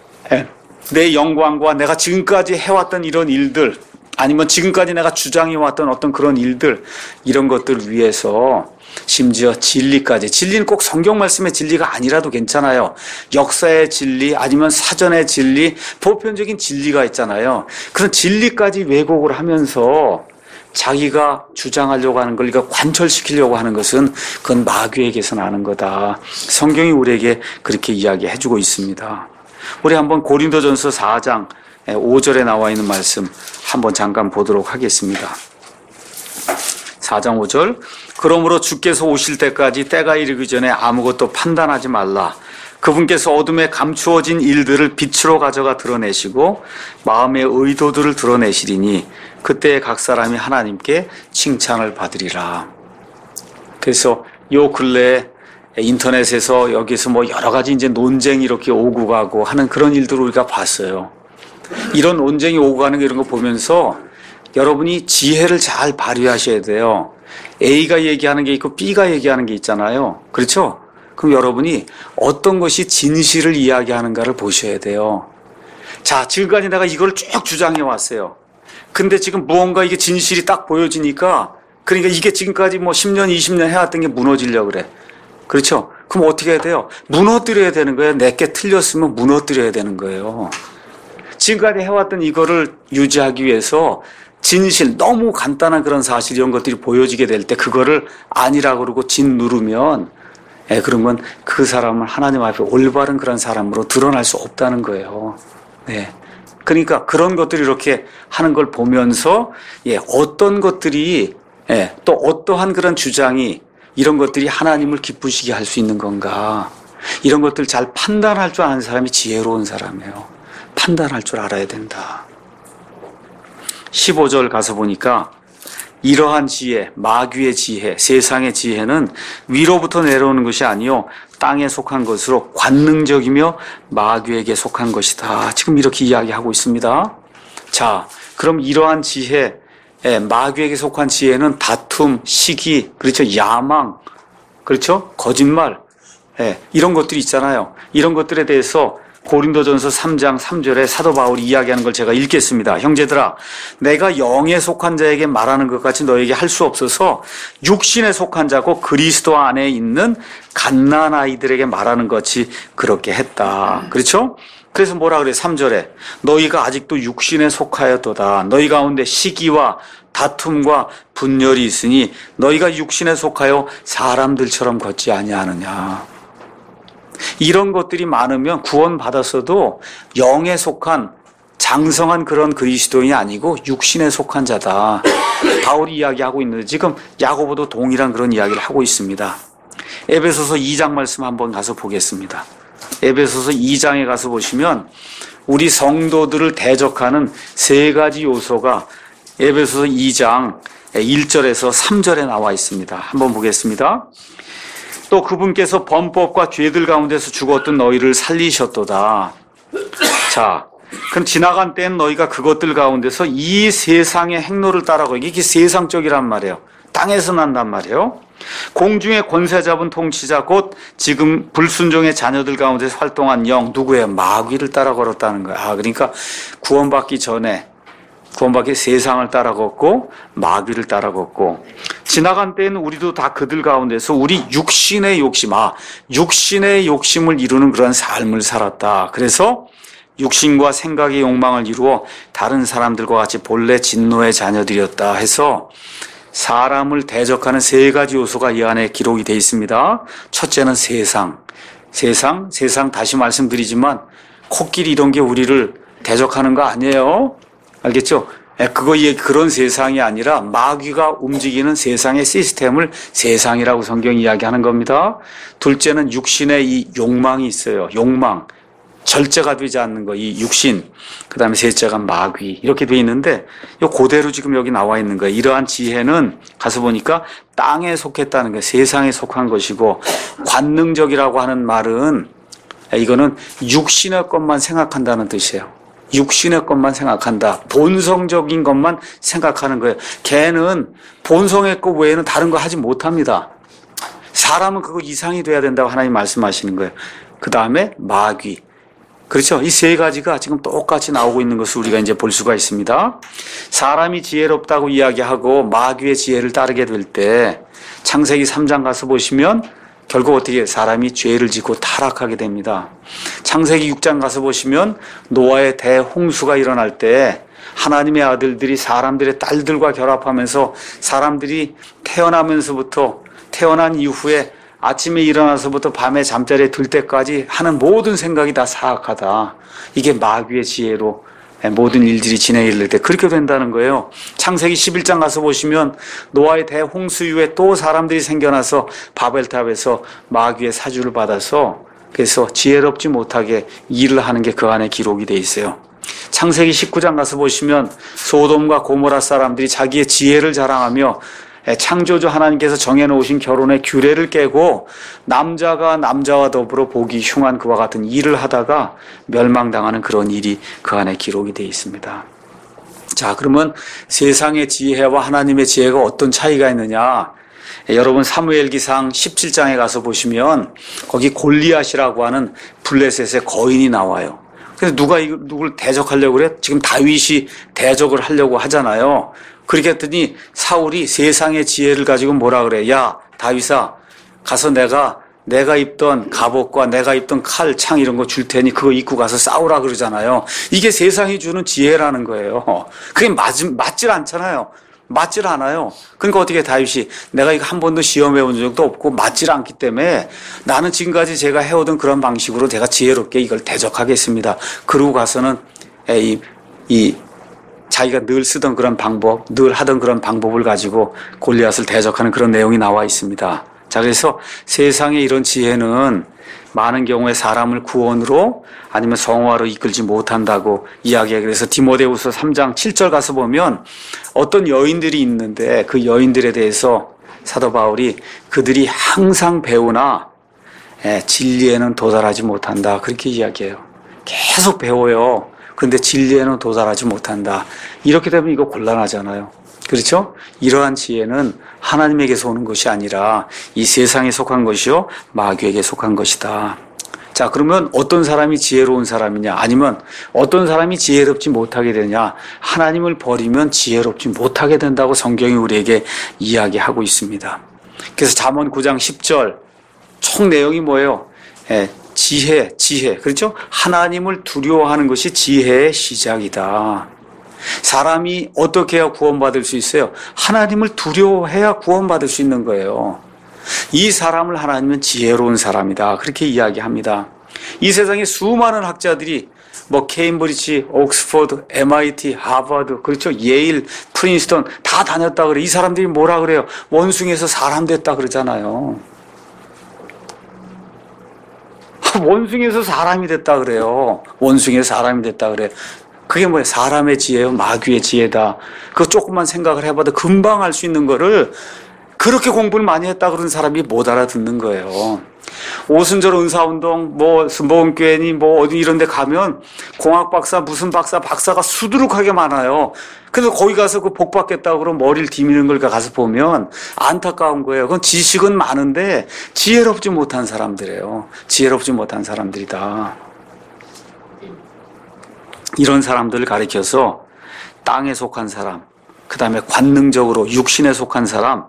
내 영광과 내가 지금까지 해왔던 이런 일들 아니면 지금까지 내가 주장해왔던 어떤 그런 일들 이런 것들을 위해서 심지어 진리까지, 진리는 꼭 성경 말씀의 진리가 아니라도 괜찮아요. 역사의 진리 아니면 사전의 진리, 보편적인 진리가 있잖아요. 그런 진리까지 왜곡을 하면서 자기가 주장하려고 하는 걸 그러니까 관철시키려고 하는 것은 그건 마귀에게서 나는 거다. 성경이 우리에게 그렇게 이야기해주고 있습니다. 우리 한번 고린도전서 사 장 오 절에 나와 있는 말씀 한번 잠깐 보도록 하겠습니다. 사 장 오 절 그러므로 주께서 오실 때까지 때가 이르기 전에 아무것도 판단하지 말라. 그분께서 어둠에 감추어진 일들을 빛으로 가져가 드러내시고 마음의 의도들을 드러내시리니 그때 각 사람이 하나님께 칭찬을 받으리라. 그래서 요 근래에 인터넷에서 여기서 뭐 여러 가지 이제 논쟁이 이렇게 오고 가고 하는 그런 일들을 우리가 봤어요. 이런 논쟁이 오고 가는 거 이런 거 보면서 여러분이 지혜를 잘 발휘하셔야 돼요. A가 얘기하는 게 있고 B가 얘기하는 게 있잖아요. 그렇죠? 그럼 여러분이 어떤 것이 진실을 이야기하는가를 보셔야 돼요. 자, 지금까지 내가 이걸 쭉 주장해 왔어요. 근데 지금 무언가 이게 진실이 딱 보여지니까, 그러니까 이게 지금까지 뭐 십 년, 이십 년 해왔던 게 무너지려고 그래. 그렇죠? 그럼 어떻게 해야 돼요? 무너뜨려야 되는 거예요. 내게 틀렸으면 무너뜨려야 되는 거예요. 지금까지 해왔던 이거를 유지하기 위해서 진실, 너무 간단한 그런 사실 이런 것들이 보여지게 될 때 그거를 아니라고 그러고 진 누르면, 예, 그러면 그 사람은 하나님 앞에 올바른 그런 사람으로 드러날 수 없다는 거예요. 네. 그러니까 그런 것들이 이렇게 하는 걸 보면서, 예, 어떤 것들이, 예, 또 어떠한 그런 주장이 이런 것들이 하나님을 기쁘시게 할 수 있는 건가. 이런 것들 잘 판단할 줄 아는 사람이 지혜로운 사람이에요. 판단할 줄 알아야 된다. 십오 절 가서 보니까 이러한 지혜, 마귀의 지혜, 세상의 지혜는 위로부터 내려오는 것이 아니요 땅에 속한 것으로 관능적이며 마귀에게 속한 것이다. 지금 이렇게 이야기하고 있습니다. 자, 그럼 이러한 지혜, 마귀에게 속한 지혜는 다툼, 시기, 그렇죠, 야망, 그렇죠, 거짓말, 이런 것들이 있잖아요. 이런 것들에 대해서 고린도전서 삼 장 삼 절에 사도 바울이 이야기하는 걸 제가 읽겠습니다. 형제들아, 내가 영에 속한 자에게 말하는 것 같이 너에게 할 수 없어서 육신에 속한 자고 그리스도 안에 있는 갓난 아이들에게 말하는 것 같이 그렇게 했다. 그렇죠? 그래서 뭐라 그래? 삼 절에 너희가 아직도 육신에 속하였도다. 너희 가운데 시기와 다툼과 분열이 있으니 너희가 육신에 속하여 사람들처럼 걷지 아니하느냐. 이런 것들이 많으면 구원받았어도 영에 속한 장성한 그런 그리스도인이 아니고 육신에 속한 자다. 바울이 이야기하고 있는데 지금 야고보도 동일한 그런 이야기를 하고 있습니다. 에베소서 이 장 말씀 한번 가서 보겠습니다. 에베소서 이 장에 가서 보시면 우리 성도들을 대적하는 세 가지 요소가 에베소서 이 장 일 절에서 삼 절에 나와 있습니다. 한번 보겠습니다. 또 그분께서 범법과 죄들 가운데서 죽었던 너희를 살리셨도다. 자, 그럼 지나간 때는 너희가 그것들 가운데서 이 세상의 행로를 따라가고, 이게 세상적이란 말이에요. 땅에서 난단 말이에요. 공중의 권세 잡은 통치자 곧 지금 불순종의 자녀들 가운데서 활동한 영, 누구예요? 마귀를 따라 걸었다는 거야. 아, 그러니까 구원받기 전에 구원받기 세상을 따라 걷고 마귀를 따라 걷고, 지나간 때에는 우리도 다 그들 가운데서 우리 육신의 욕심, 아, 육신의 욕심을 이루는 그런 삶을 살았다. 그래서 육신과 생각의 욕망을 이루어 다른 사람들과 같이 본래 진노의 자녀들이었다 해서 사람을 대적하는 세 가지 요소가 이 안에 기록이 되어 있습니다. 첫째는 세상. 세상, 세상 다시 말씀드리지만 코끼리 이런 게 우리를 대적하는 거 아니에요. 알겠죠? 그거 그런 세상이 아니라 마귀가 움직이는 세상의 시스템을 세상이라고 성경이 이야기하는 겁니다. 둘째는 육신의 이 욕망이 있어요. 욕망. 절제가 되지 않는 거, 이 육신. 그 다음에 셋째가 마귀. 이렇게 돼 있는데, 요 그대로 지금 여기 나와 있는 거예요. 이러한 지혜는 가서 보니까 땅에 속했다는 거예요. 세상에 속한 것이고, 관능적이라고 하는 말은, 이거는 육신의 것만 생각한다는 뜻이에요. 육신의 것만 생각한다. 본성적인 것만 생각하는 거예요. 걔는 본성의 것 외에는 다른 거 하지 못합니다. 사람은 그거 이상이 돼야 된다고 하나님 말씀하시는 거예요. 그 다음에 마귀. 그렇죠? 이 세 가지가 지금 똑같이 나오고 있는 것을 우리가 이제 볼 수가 있습니다. 사람이 지혜롭다고 이야기하고 마귀의 지혜를 따르게 될 때 창세기 삼 장 가서 보시면 결국 어떻게 사람이 죄를 짓고 타락하게 됩니다. 창세기 육 장 가서 보시면 노아의 대홍수가 일어날 때 하나님의 아들들이 사람들의 딸들과 결합하면서 사람들이 태어나면서부터 태어난 이후에 아침에 일어나서부터 밤에 잠자리에 들 때까지 하는 모든 생각이 다 사악하다. 이게 마귀의 지혜로 모든 일들이 진행이 될 때 그렇게 된다는 거예요. 창세기 십일 장 가서 보시면 노아의 대홍수 이후에 또 사람들이 생겨나서 바벨탑에서 마귀의 사주를 받아서 그래서 지혜롭지 못하게 일을 하는 게 그 안에 기록이 돼 있어요. 창세기 십구 장 가서 보시면 소돔과 고모라 사람들이 자기의 지혜를 자랑하며 창조주 하나님께서 정해놓으신 결혼의 규례를 깨고 남자가 남자와 더불어 보기 흉한 그와 같은 일을 하다가 멸망당하는 그런 일이 그 안에 기록이 되어 있습니다. 자, 그러면 세상의 지혜와 하나님의 지혜가 어떤 차이가 있느냐? 여러분 사무엘기상 십칠 장에 가서 보시면 거기 골리앗이라고 하는 블레셋의 거인이 나와요. 그래서 누가 이 누굴 대적하려고 그래? 지금 다윗이 대적을 하려고 하잖아요. 그렇게 했더니 사울이 세상의 지혜를 가지고 뭐라 그래? 야, 다윗아, 가서 내가 내가 입던 갑옷과 내가 입던 칼, 창 이런 거 줄 테니 그거 입고 가서 싸우라 그러잖아요. 이게 세상이 주는 지혜라는 거예요. 그게 맞, 맞질 않잖아요. 맞질 않아요. 그러니까 어떻게 다윗이 내가 이거 한 번도 시험해 본 적도 없고 맞질 않기 때문에 나는 지금까지 제가 해오던 그런 방식으로 제가 지혜롭게 이걸 대적하겠습니다. 그러고 가서는 이, 이 자기가 늘 쓰던 그런 방법, 늘 하던 그런 방법을 가지고 골리앗을 대적하는 그런 내용이 나와 있습니다. 자, 그래서 세상의 이런 지혜는 많은 경우에 사람을 구원으로 아니면 성화로 이끌지 못한다고 이야기해요. 그래서 디모데후서 삼 장 칠 절 가서 보면 어떤 여인들이 있는데 그 여인들에 대해서 사도 바울이 그들이 항상 배우나 진리에는 도달하지 못한다. 그렇게 이야기해요. 계속 배워요. 그런데 진리에는 도달하지 못한다. 이렇게 되면 이거 곤란하잖아요. 그렇죠? 이러한 지혜는 하나님에게서 오는 것이 아니라 이 세상에 속한 것이요 마귀에게 속한 것이다. 자, 그러면 어떤 사람이 지혜로운 사람이냐, 아니면 어떤 사람이 지혜롭지 못하게 되냐? 하나님을 버리면 지혜롭지 못하게 된다고 성경이 우리에게 이야기하고 있습니다. 그래서 잠언 구 장 십 절 총 내용이 뭐예요? 예, 지혜, 지혜. 그렇죠? 하나님을 두려워하는 것이 지혜의 시작이다. 사람이 어떻게 해야 구원받을 수 있어요? 하나님을 두려워해야 구원받을 수 있는 거예요. 이 사람을 하나님은 지혜로운 사람이다. 그렇게 이야기합니다. 이 세상에 수많은 학자들이 뭐 케임브리지, 옥스퍼드, 엠아이티, 하버드, 그렇죠? 예일, 프린스턴 다 다녔다 그래. 이 사람들이 뭐라 그래요? 원숭이에서 사람 됐다 그러잖아요. 원숭이에서 사람이 됐다 그래요. 원숭이에서 사람이 됐다 그래. 그게 뭐예요? 사람의 지혜요, 마귀의 지혜다. 그거 조금만 생각을 해봐도 금방 알 수 있는 거를 그렇게 공부를 많이 했다 그러는 사람이 못 알아듣는 거예요. 오순절 은사운동, 뭐, 스모은교회니 뭐, 어디 이런 데 가면 공학 박사, 무슨 박사, 박사가 수두룩하게 많아요. 그래서 거기 가서 그 복 받겠다고 그러면 머리를 디미는 걸 가서 보면 안타까운 거예요. 그건 지식은 많은데 지혜롭지 못한 사람들이에요. 지혜롭지 못한 사람들이다. 이런 사람들을 가리켜서 땅에 속한 사람, 그 다음에 관능적으로 육신에 속한 사람,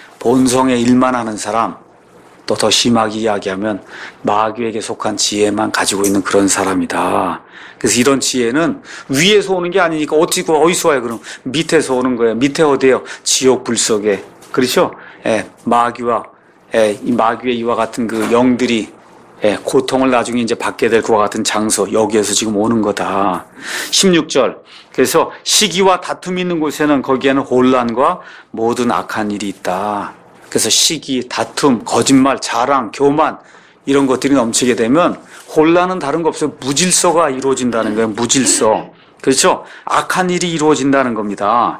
본성의 일만 하는 사람, 또 더 심하게 이야기하면 마귀에게 속한 지혜만 가지고 있는 그런 사람이다. 그래서 이런 지혜는 위에서 오는 게 아니니까 어찌고 어디서 와요? 그럼 밑에서 오는 거예요. 밑에 어디예요? 지옥 불 속에. 그렇죠? 예, 마귀와 예, 이 마귀의 이와 같은 그 영들이 예, 고통을 나중에 이제 받게 될 그와 같은 장소, 여기에서 지금 오는 거다. 십육 절. 그래서 시기와 다툼이 있는 곳에는 거기에는 혼란과 모든 악한 일이 있다. 그래서 시기, 다툼, 거짓말, 자랑, 교만 이런 것들이 넘치게 되면 혼란은 다른 거 없어요. 무질서가 이루어진다는 거예요. 무질서. 그렇죠? 악한 일이 이루어진다는 겁니다.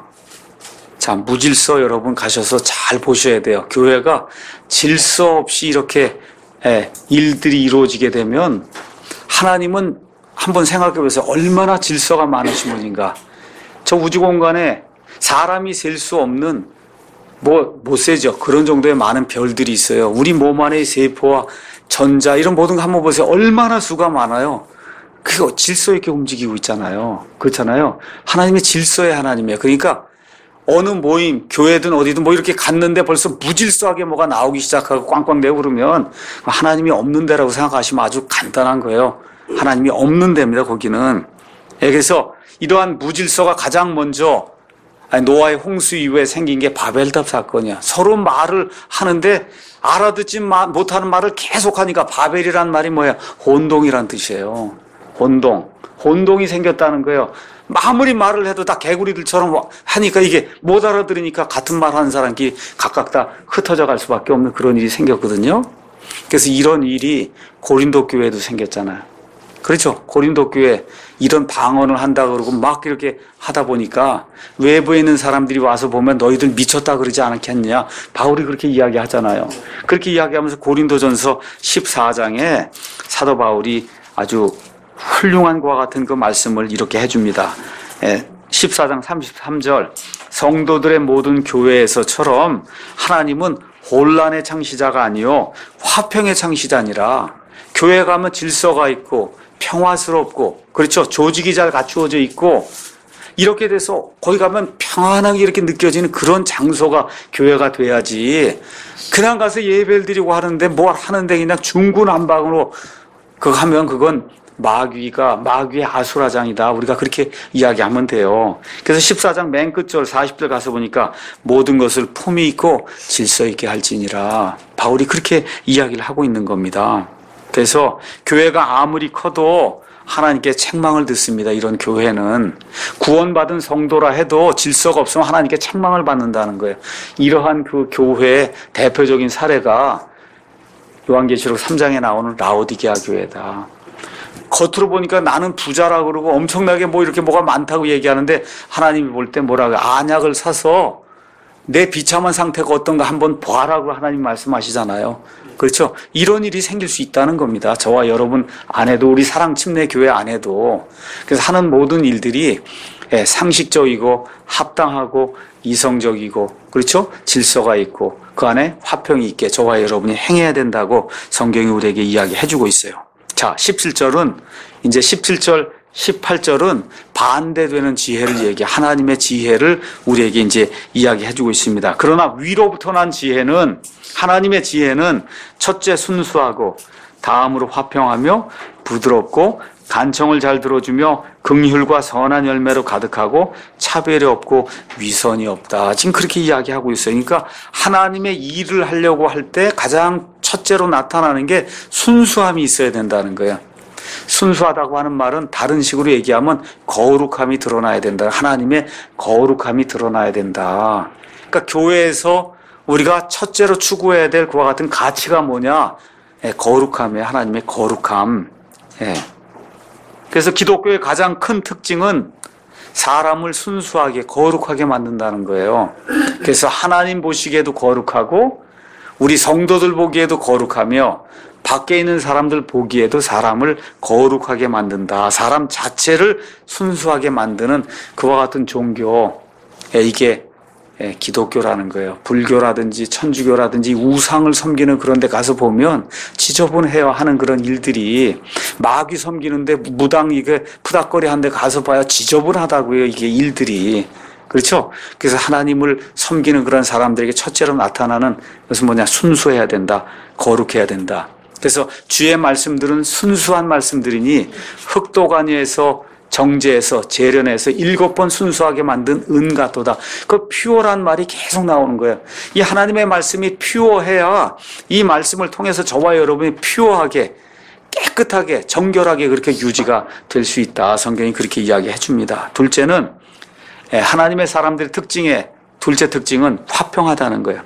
자, 무질서 여러분 가셔서 잘 보셔야 돼요. 교회가 질서 없이 이렇게 예, 일들이 이루어지게 되면 하나님은 한번 생각해 보세요. 얼마나 질서가 많으신 분인가. 저 우주 공간에 사람이 셀 수 없는 뭐 못 세죠. 그런 정도의 많은 별들이 있어요. 우리 몸 안의 세포와 전자 이런 모든 거 한번 보세요. 얼마나 수가 많아요. 그거 질서 있게 움직이고 있잖아요. 그렇잖아요. 하나님의 질서의 하나님이에요. 그러니까 어느 모임, 교회든 어디든 뭐 이렇게 갔는데 벌써 무질서하게 뭐가 나오기 시작하고 꽝꽝대고 그러면 하나님이 없는 데라고 생각하시면 아주 간단한 거예요. 하나님이 없는 데입니다, 거기는. 그래서 이러한 무질서가 가장 먼저 노아의 홍수 이후에 생긴 게 바벨탑 사건이야. 서로 말을 하는데 알아듣지 못하는 말을 계속하니까 바벨이란 말이 뭐야? 혼동이란 뜻이에요. 혼동. 혼동이 생겼다는 거예요. 아무리 말을 해도 다 개구리들처럼 하니까 이게 못 알아들으니까 같은 말 하는 사람끼리 각각 다 흩어져 갈 수밖에 없는 그런 일이 생겼거든요. 그래서 이런 일이 고린도 교회에도 생겼잖아요. 그렇죠? 고린도 교회 이런 방언을 한다 그러고 막 이렇게 하다 보니까 외부에 있는 사람들이 와서 보면 너희들 미쳤다 그러지 않겠냐. 바울이 그렇게 이야기하잖아요. 그렇게 이야기하면서 고린도전서 십사 장에 사도 바울이 아주 훌륭한 것과 같은 그 말씀을 이렇게 해줍니다. 십사 장 삼십삼 절 성도들의 모든 교회에서처럼 하나님은 혼란의 창시자가 아니요 화평의 창시자니라. 교회 가면 질서가 있고 평화스럽고, 그렇죠. 조직이 잘 갖추어져 있고, 이렇게 돼서 거기 가면 평안하게 이렇게 느껴지는 그런 장소가 교회가 돼야지. 그냥 가서 예배를 드리고 하는데 뭘 하는데 그냥 중구난방으로 그거 하면 그건 마귀가, 마귀의 아수라장이다. 우리가 그렇게 이야기하면 돼요. 그래서 십사 장 맨 끝절 사십 절 가서 보니까 모든 것을 품위 있고 질서 있게 할지니라. 바울이 그렇게 이야기를 하고 있는 겁니다. 그래서 교회가 아무리 커도 하나님께 책망을 듣습니다. 이런 교회는 구원받은 성도라 해도 질서가 없으면 하나님께 책망을 받는다는 거예요. 이러한 그 교회의 대표적인 사례가 요한계시록 삼 장에 나오는 라오디게아 교회다. 겉으로 보니까 나는 부자라 그러고 엄청나게 뭐 이렇게 뭐가 많다고 얘기하는데 하나님이 볼 때 뭐라고 안약을 사서 내 비참한 상태가 어떤가 한번 봐라고 하나님 말씀하시잖아요. 그렇죠? 이런 일이 생길 수 있다는 겁니다. 저와 여러분 안에도, 우리 사랑 침례 교회 안에도. 그래서 하는 모든 일들이 상식적이고 합당하고 이성적이고, 그렇죠? 질서가 있고 그 안에 화평이 있게 저와 여러분이 행해야 된다고 성경이 우리에게 이야기해주고 있어요. 자, 십칠 절은 이제 십칠 절 십팔 절은 반대되는 지혜를 얘기, 하나님의 지혜를 우리에게 이제 이야기해주고 있습니다. 그러나 위로부터 난 지혜는, 하나님의 지혜는 첫째 순수하고, 다음으로 화평하며 부드럽고, 간청을 잘 들어주며 긍휼과 선한 열매로 가득하고 차별이 없고 위선이 없다. 지금 그렇게 이야기하고 있어요. 그러니까 하나님의 일을 하려고 할 때 가장 첫째로 나타나는 게 순수함이 있어야 된다는 거예요. 순수하다고 하는 말은 다른 식으로 얘기하면 거룩함이 드러나야 된다. 하나님의 거룩함이 드러나야 된다. 그러니까 교회에서 우리가 첫째로 추구해야 될 그와 같은 가치가 뭐냐? 예, 거룩함이에요. 하나님의 거룩함. 예. 그래서 기독교의 가장 큰 특징은 사람을 순수하게 거룩하게 만든다는 거예요. 그래서 하나님 보시기에도 거룩하고 우리 성도들 보기에도 거룩하며 밖에 있는 사람들 보기에도 사람을 거룩하게 만든다. 사람 자체를 순수하게 만드는 그와 같은 종교, 이게 기독교라는 거예요. 불교라든지 천주교라든지 우상을 섬기는 그런 데 가서 보면 지저분해야 하는 그런 일들이, 마귀 섬기는데 무당 이게 푸닥거리 하는 데 가서 봐야 지저분하다고요. 이게 일들이. 그렇죠? 그래서 하나님을 섬기는 그런 사람들에게 첫째로 나타나는 것은 뭐냐? 순수해야 된다. 거룩해야 된다. 그래서 주의 말씀들은 순수한 말씀들이니 흑도가니에서 정제해서 재련해서 일곱 번 순수하게 만든 은가도다. 그 퓨어란 말이 계속 나오는 거예요. 이 하나님의 말씀이 퓨어해야 이 말씀을 통해서 저와 여러분이 퓨어하게, 깨끗하게, 정결하게 그렇게 유지가 될 수 있다. 성경이 그렇게 이야기해 줍니다. 둘째는 하나님의 사람들의 특징에, 둘째 특징은 화평하다는 거예요.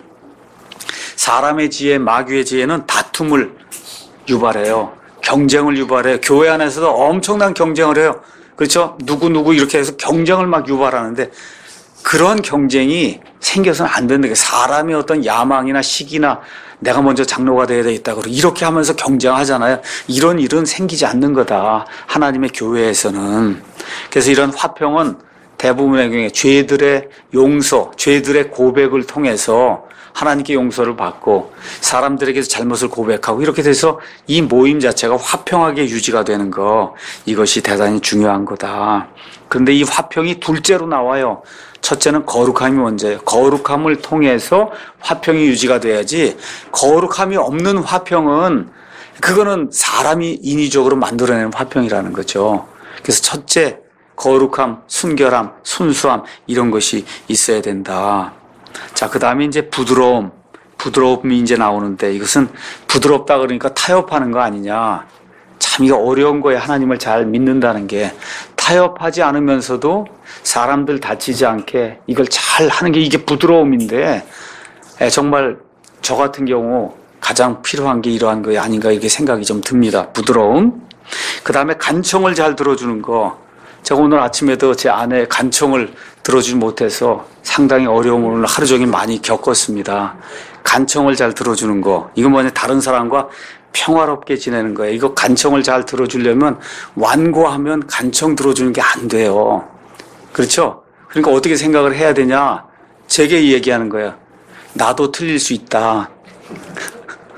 사람의 지혜, 마귀의 지혜는 다툼을 유발해요. 경쟁을 유발해요. 교회 안에서도 엄청난 경쟁을 해요. 그렇죠? 누구누구 이렇게 해서 경쟁을 막 유발하는데 그런 경쟁이 생겨서는 안 된다. 사람의 어떤 야망이나 시기나 내가 먼저 장로가 되어야 되겠다. 그러고 이렇게 하면서 경쟁하잖아요. 이런 일은 생기지 않는 거다. 하나님의 교회에서는. 그래서 이런 화평은 대부분의 경우에 죄들의 용서, 죄들의 고백을 통해서 하나님께 용서를 받고 사람들에게서 잘못을 고백하고 이렇게 돼서 이 모임 자체가 화평하게 유지가 되는 거, 이것이 대단히 중요한 거다. 그런데 이 화평이 둘째로 나와요. 첫째는 거룩함이 먼저예요. 거룩함을 통해서 화평이 유지가 돼야지, 거룩함이 없는 화평은 그거는 사람이 인위적으로 만들어내는 화평이라는 거죠. 그래서 첫째, 거룩함, 순결함, 순수함, 이런 것이 있어야 된다. 자, 그 다음에 이제 부드러움, 부드러움이 이제 나오는데, 이것은 부드럽다 그러니까 타협하는 거 아니냐. 참 이거 어려운 거예요. 하나님을 잘 믿는다는 게. 타협하지 않으면서도 사람들 다치지 않게 이걸 잘 하는 게 이게 부드러움인데, 정말 저 같은 경우 가장 필요한 게 이러한 거 아닌가 이렇게 생각이 좀 듭니다. 부드러움. 그 다음에 간청을 잘 들어주는 거. 제가 오늘 아침에도 제 아내 간청을 들어주지 못해서 상당히 어려움을 하루 종일 많이 겪었습니다. 간청을 잘 들어주는 거. 이거 뭐냐, 다른 사람과 평화롭게 지내는 거예요. 이거 간청을 잘 들어주려면 완고하면 간청 들어주는 게 안 돼요. 그렇죠? 그러니까 어떻게 생각을 해야 되냐? 제게 얘기하는 거예요. 나도 틀릴 수 있다.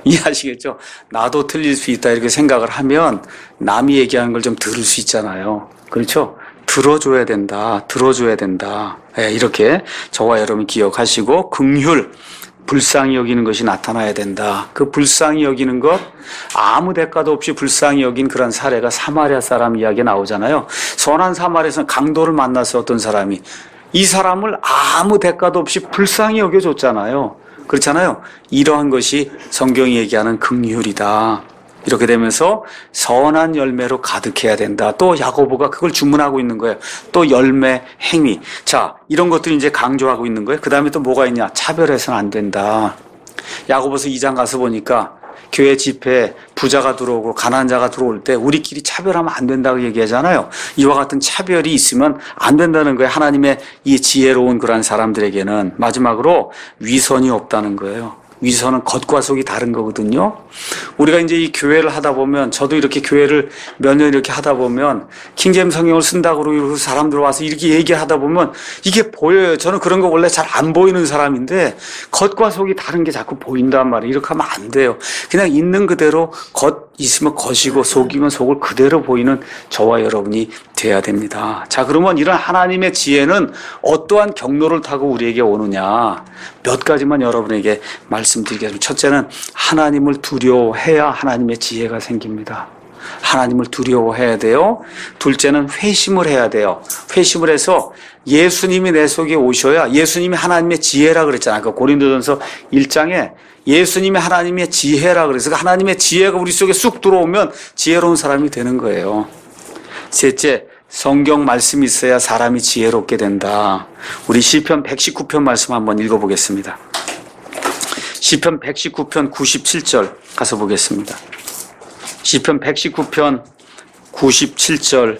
이해하시겠죠? 나도 틀릴 수 있다 이렇게 생각을 하면 남이 얘기하는 걸 좀 들을 수 있잖아요. 그렇죠? 들어줘야 된다. 들어줘야 된다. 네, 이렇게 저와 여러분 기억하시고 긍휼, 불쌍히 여기는 것이 나타나야 된다. 그 불쌍히 여기는 것, 아무 대가도 없이 불쌍히 여긴 그런 사례가 사마리아 사람 이야기에 나오잖아요. 선한 사마리아에서는 강도를 만나서 어떤 사람이 이 사람을 아무 대가도 없이 불쌍히 여겨줬잖아요. 그렇잖아요. 이러한 것이 성경이 얘기하는 긍휼이다. 이렇게 되면서 선한 열매로 가득해야 된다. 또 야고보가 그걸 주문하고 있는 거예요. 또 열매, 행위. 자, 이런 것들이 이제 강조하고 있는 거예요. 그 다음에 또 뭐가 있냐? 차별해서는 안 된다. 야고보서 이 장 가서 보니까 교회 집회에 부자가 들어오고 가난한 자가 들어올 때 우리끼리 차별하면 안 된다고 얘기하잖아요. 이와 같은 차별이 있으면 안 된다는 거예요. 하나님의 이 지혜로운 그런 사람들에게는. 마지막으로 위선이 없다는 거예요. 위선은 겉과 속이 다른 거거든요. 우리가 이제 이 교회를 하다 보면, 저도 이렇게 교회를 몇 년 이렇게 하다 보면, 킹제임스 성경을 쓴다고 그러고 사람들 와서 이렇게 얘기하다 보면 이게 보여요. 저는 그런 거 원래 잘 안 보이는 사람인데 겉과 속이 다른 게 자꾸 보인단 말이에요. 이렇게 하면 안 돼요. 그냥 있는 그대로 겉 있으면 겉이고 속이면 속을 그대로 보이는 저와 여러분이 돼야 됩니다. 자, 그러면 이런 하나님의 지혜는 어떠한 경로를 타고 우리에게 오느냐? 몇 가지만 여러분에게 말씀드리겠습니다. 첫째는 하나님을 두려워해야 하나님의 지혜가 생깁니다. 하나님을 두려워해야 돼요. 둘째는 회심을 해야 돼요. 회심을 해서 예수님이 내 속에 오셔야, 예수님이 하나님의 지혜라 그랬잖아요. 그 고린도전서 일 장에 예수님이 하나님의 지혜라 그래서 하나님의 지혜가 우리 속에 쑥 들어오면 지혜로운 사람이 되는 거예요. 셋째, 성경 말씀이 있어야 사람이 지혜롭게 된다. 우리 시편 백십구 편 말씀 한번 읽어보겠습니다. 시편 백십구 편 구십칠 절 가서 보겠습니다. 시편 백십구 편 구십칠 절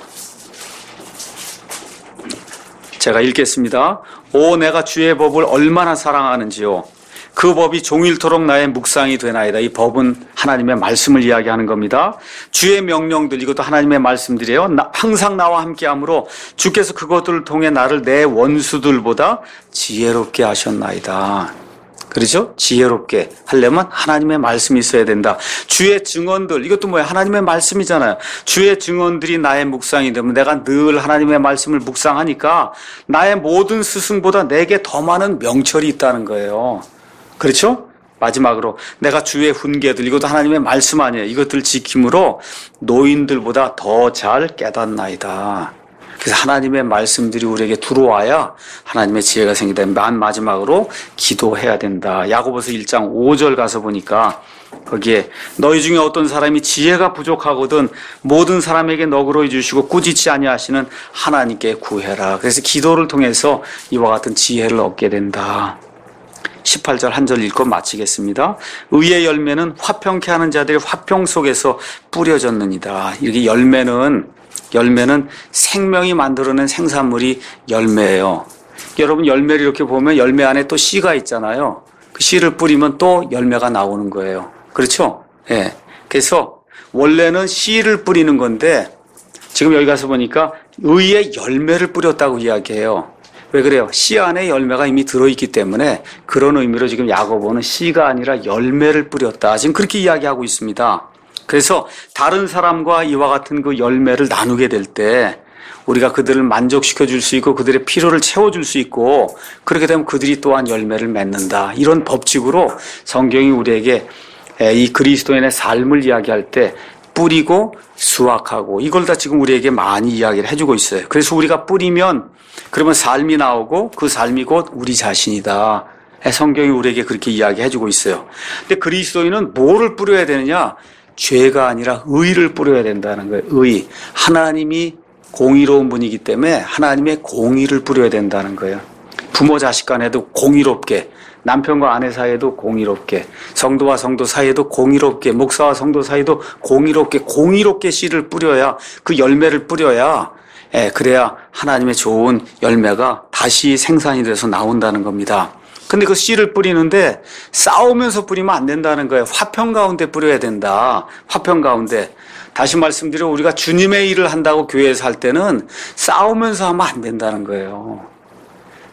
제가 읽겠습니다. 오, 내가 주의 법을 얼마나 사랑하는지요. 그 법이 종일토록 나의 묵상이 되나이다. 이 법은 하나님의 말씀을 이야기하는 겁니다. 주의 명령들, 이것도 하나님의 말씀들이에요. 나, 항상 나와 함께하므로 주께서 그것들을 통해 나를 내 원수들보다 지혜롭게 하셨나이다. 그렇죠? 지혜롭게 하려면 하나님의 말씀이 있어야 된다. 주의 증언들, 이것도 뭐야? 하나님의 말씀이잖아요. 주의 증언들이 나의 묵상이 되면 내가 늘 하나님의 말씀을 묵상하니까 나의 모든 스승보다 내게 더 많은 명철이 있다는 거예요. 그렇죠? 마지막으로 내가 주의 훈계들, 이것도 하나님의 말씀 아니에요. 이것들 지킴으로 노인들보다 더 잘 깨닫나이다. 그래서 하나님의 말씀들이 우리에게 들어와야 하나님의 지혜가 생기다. 맨 마지막으로 기도해야 된다. 야고보서 일 장 오 절 가서 보니까 거기에 너희 중에 어떤 사람이 지혜가 부족하거든 모든 사람에게 너그러이 주시고 꾸짖지 아니하시는 하나님께 구해라. 그래서 기도를 통해서 이와 같은 지혜를 얻게 된다. 십팔 절 한 절 읽고 마치겠습니다. 의의 열매는 화평케 하는 자들의 화평 속에서 뿌려졌느니라. 이렇게 열매는 열매는 생명이 만들어낸 생산물이 열매예요. 여러분 열매를 이렇게 보면 열매 안에 또 씨가 있잖아요. 그 씨를 뿌리면 또 열매가 나오는 거예요. 그렇죠? 예. 그래서 원래는 씨를 뿌리는 건데 지금 여기 가서 보니까 의의 열매를 뿌렸다고 이야기해요. 왜 그래요? 씨 안에 열매가 이미 들어있기 때문에 그런 의미로 지금 야고보는 씨가 아니라 열매를 뿌렸다. 지금 그렇게 이야기하고 있습니다. 그래서 다른 사람과 이와 같은 그 열매를 나누게 될 때 우리가 그들을 만족시켜 줄 수 있고 그들의 필요를 채워줄 수 있고 그렇게 되면 그들이 또한 열매를 맺는다. 이런 법칙으로 성경이 우리에게 이 그리스도인의 삶을 이야기할 때 뿌리고 수확하고 이걸 다 지금 우리에게 많이 이야기를 해주고 있어요. 그래서 우리가 뿌리면 그러면 삶이 나오고 그 삶이 곧 우리 자신이다. 성경이 우리에게 그렇게 이야기해주고 있어요. 근데 그리스도인은 뭐를 뿌려야 되느냐? 죄가 아니라 의를 뿌려야 된다는 거예요. 의. 하나님이 공의로운 분이기 때문에 하나님의 공의를 뿌려야 된다는 거예요. 부모 자식 간에도 공의롭게, 남편과 아내 사이에도 공의롭게, 성도와 성도 사이에도 공의롭게, 목사와 성도 사이에도 공의롭게, 공의롭게 씨를 뿌려야, 그 열매를 뿌려야, 예, 그래야 하나님의 좋은 열매가 다시 생산이 돼서 나온다는 겁니다. 근데 그 씨를 뿌리는데 싸우면서 뿌리면 안 된다는 거예요. 화평 가운데 뿌려야 된다. 화평 가운데. 다시 말씀드려 우리가 주님의 일을 한다고 교회에서 할 때는 싸우면서 하면 안 된다는 거예요.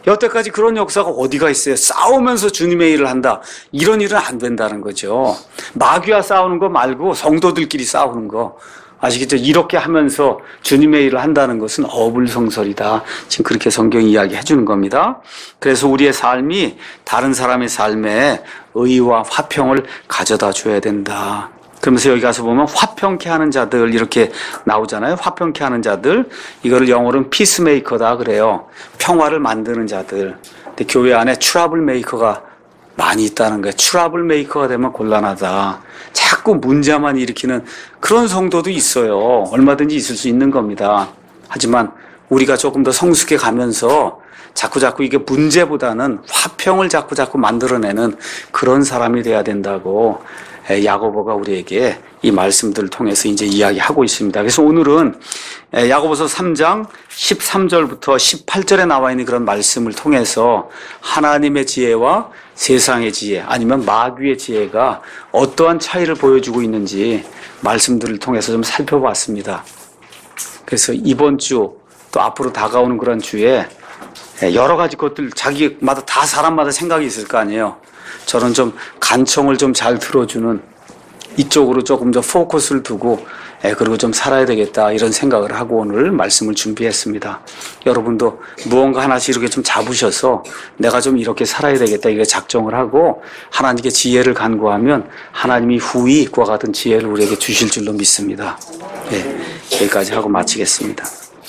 여태까지 그런 역사가 어디가 있어요? 싸우면서 주님의 일을 한다. 이런 일은 안 된다는 거죠. 마귀와 싸우는 거 말고 성도들끼리 싸우는 거. 아시겠죠? 이렇게 하면서 주님의 일을 한다는 것은 어불성설이다. 지금 그렇게 성경이 이야기해 주는 겁니다. 그래서 우리의 삶이 다른 사람의 삶에 의와 화평을 가져다 줘야 된다. 그러면서 여기 가서 보면 화평케 하는 자들 이렇게 나오잖아요. 화평케 하는 자들. 이거를 영어로는 피스메이커다 그래요. 평화를 만드는 자들. 근데 교회 안에 트러블 메이커가 많이 있다는 거예요. 트러블 메이커가 되면 곤란하다. 자꾸 문제만 일으키는 그런 성도도 있어요. 얼마든지 있을 수 있는 겁니다. 하지만 우리가 조금 더 성숙해 가면서 자꾸 자꾸 이게 문제보다는 화평을 자꾸 자꾸 만들어내는 그런 사람이 돼야 된다고 야고보가 우리에게 이 말씀들을 통해서 이제 이야기하고 있습니다. 그래서 오늘은 야고보서 삼 장 십삼 절부터 십팔 절에 나와 있는 그런 말씀을 통해서 하나님의 지혜와 세상의 지혜 아니면 마귀의 지혜가 어떠한 차이를 보여주고 있는지 말씀들을 통해서 좀 살펴봤습니다. 그래서 이번 주 또 앞으로 다가오는 그런 주에 여러 가지 것들 자기마다 다 사람마다 생각이 있을 거 아니에요. 저는 좀 간청을 좀 잘 들어주는 이쪽으로 조금 더 포커스를 두고 그리고 좀 살아야 되겠다 이런 생각을 하고 오늘 말씀을 준비했습니다. 여러분도 무언가 하나씩 이렇게 좀 잡으셔서 내가 좀 이렇게 살아야 되겠다 이렇게 작정을 하고 하나님께 지혜를 간구하면 하나님이 후히 그와 같은 지혜를 우리에게 주실 줄로 믿습니다. 네, 여기까지 하고 마치겠습니다.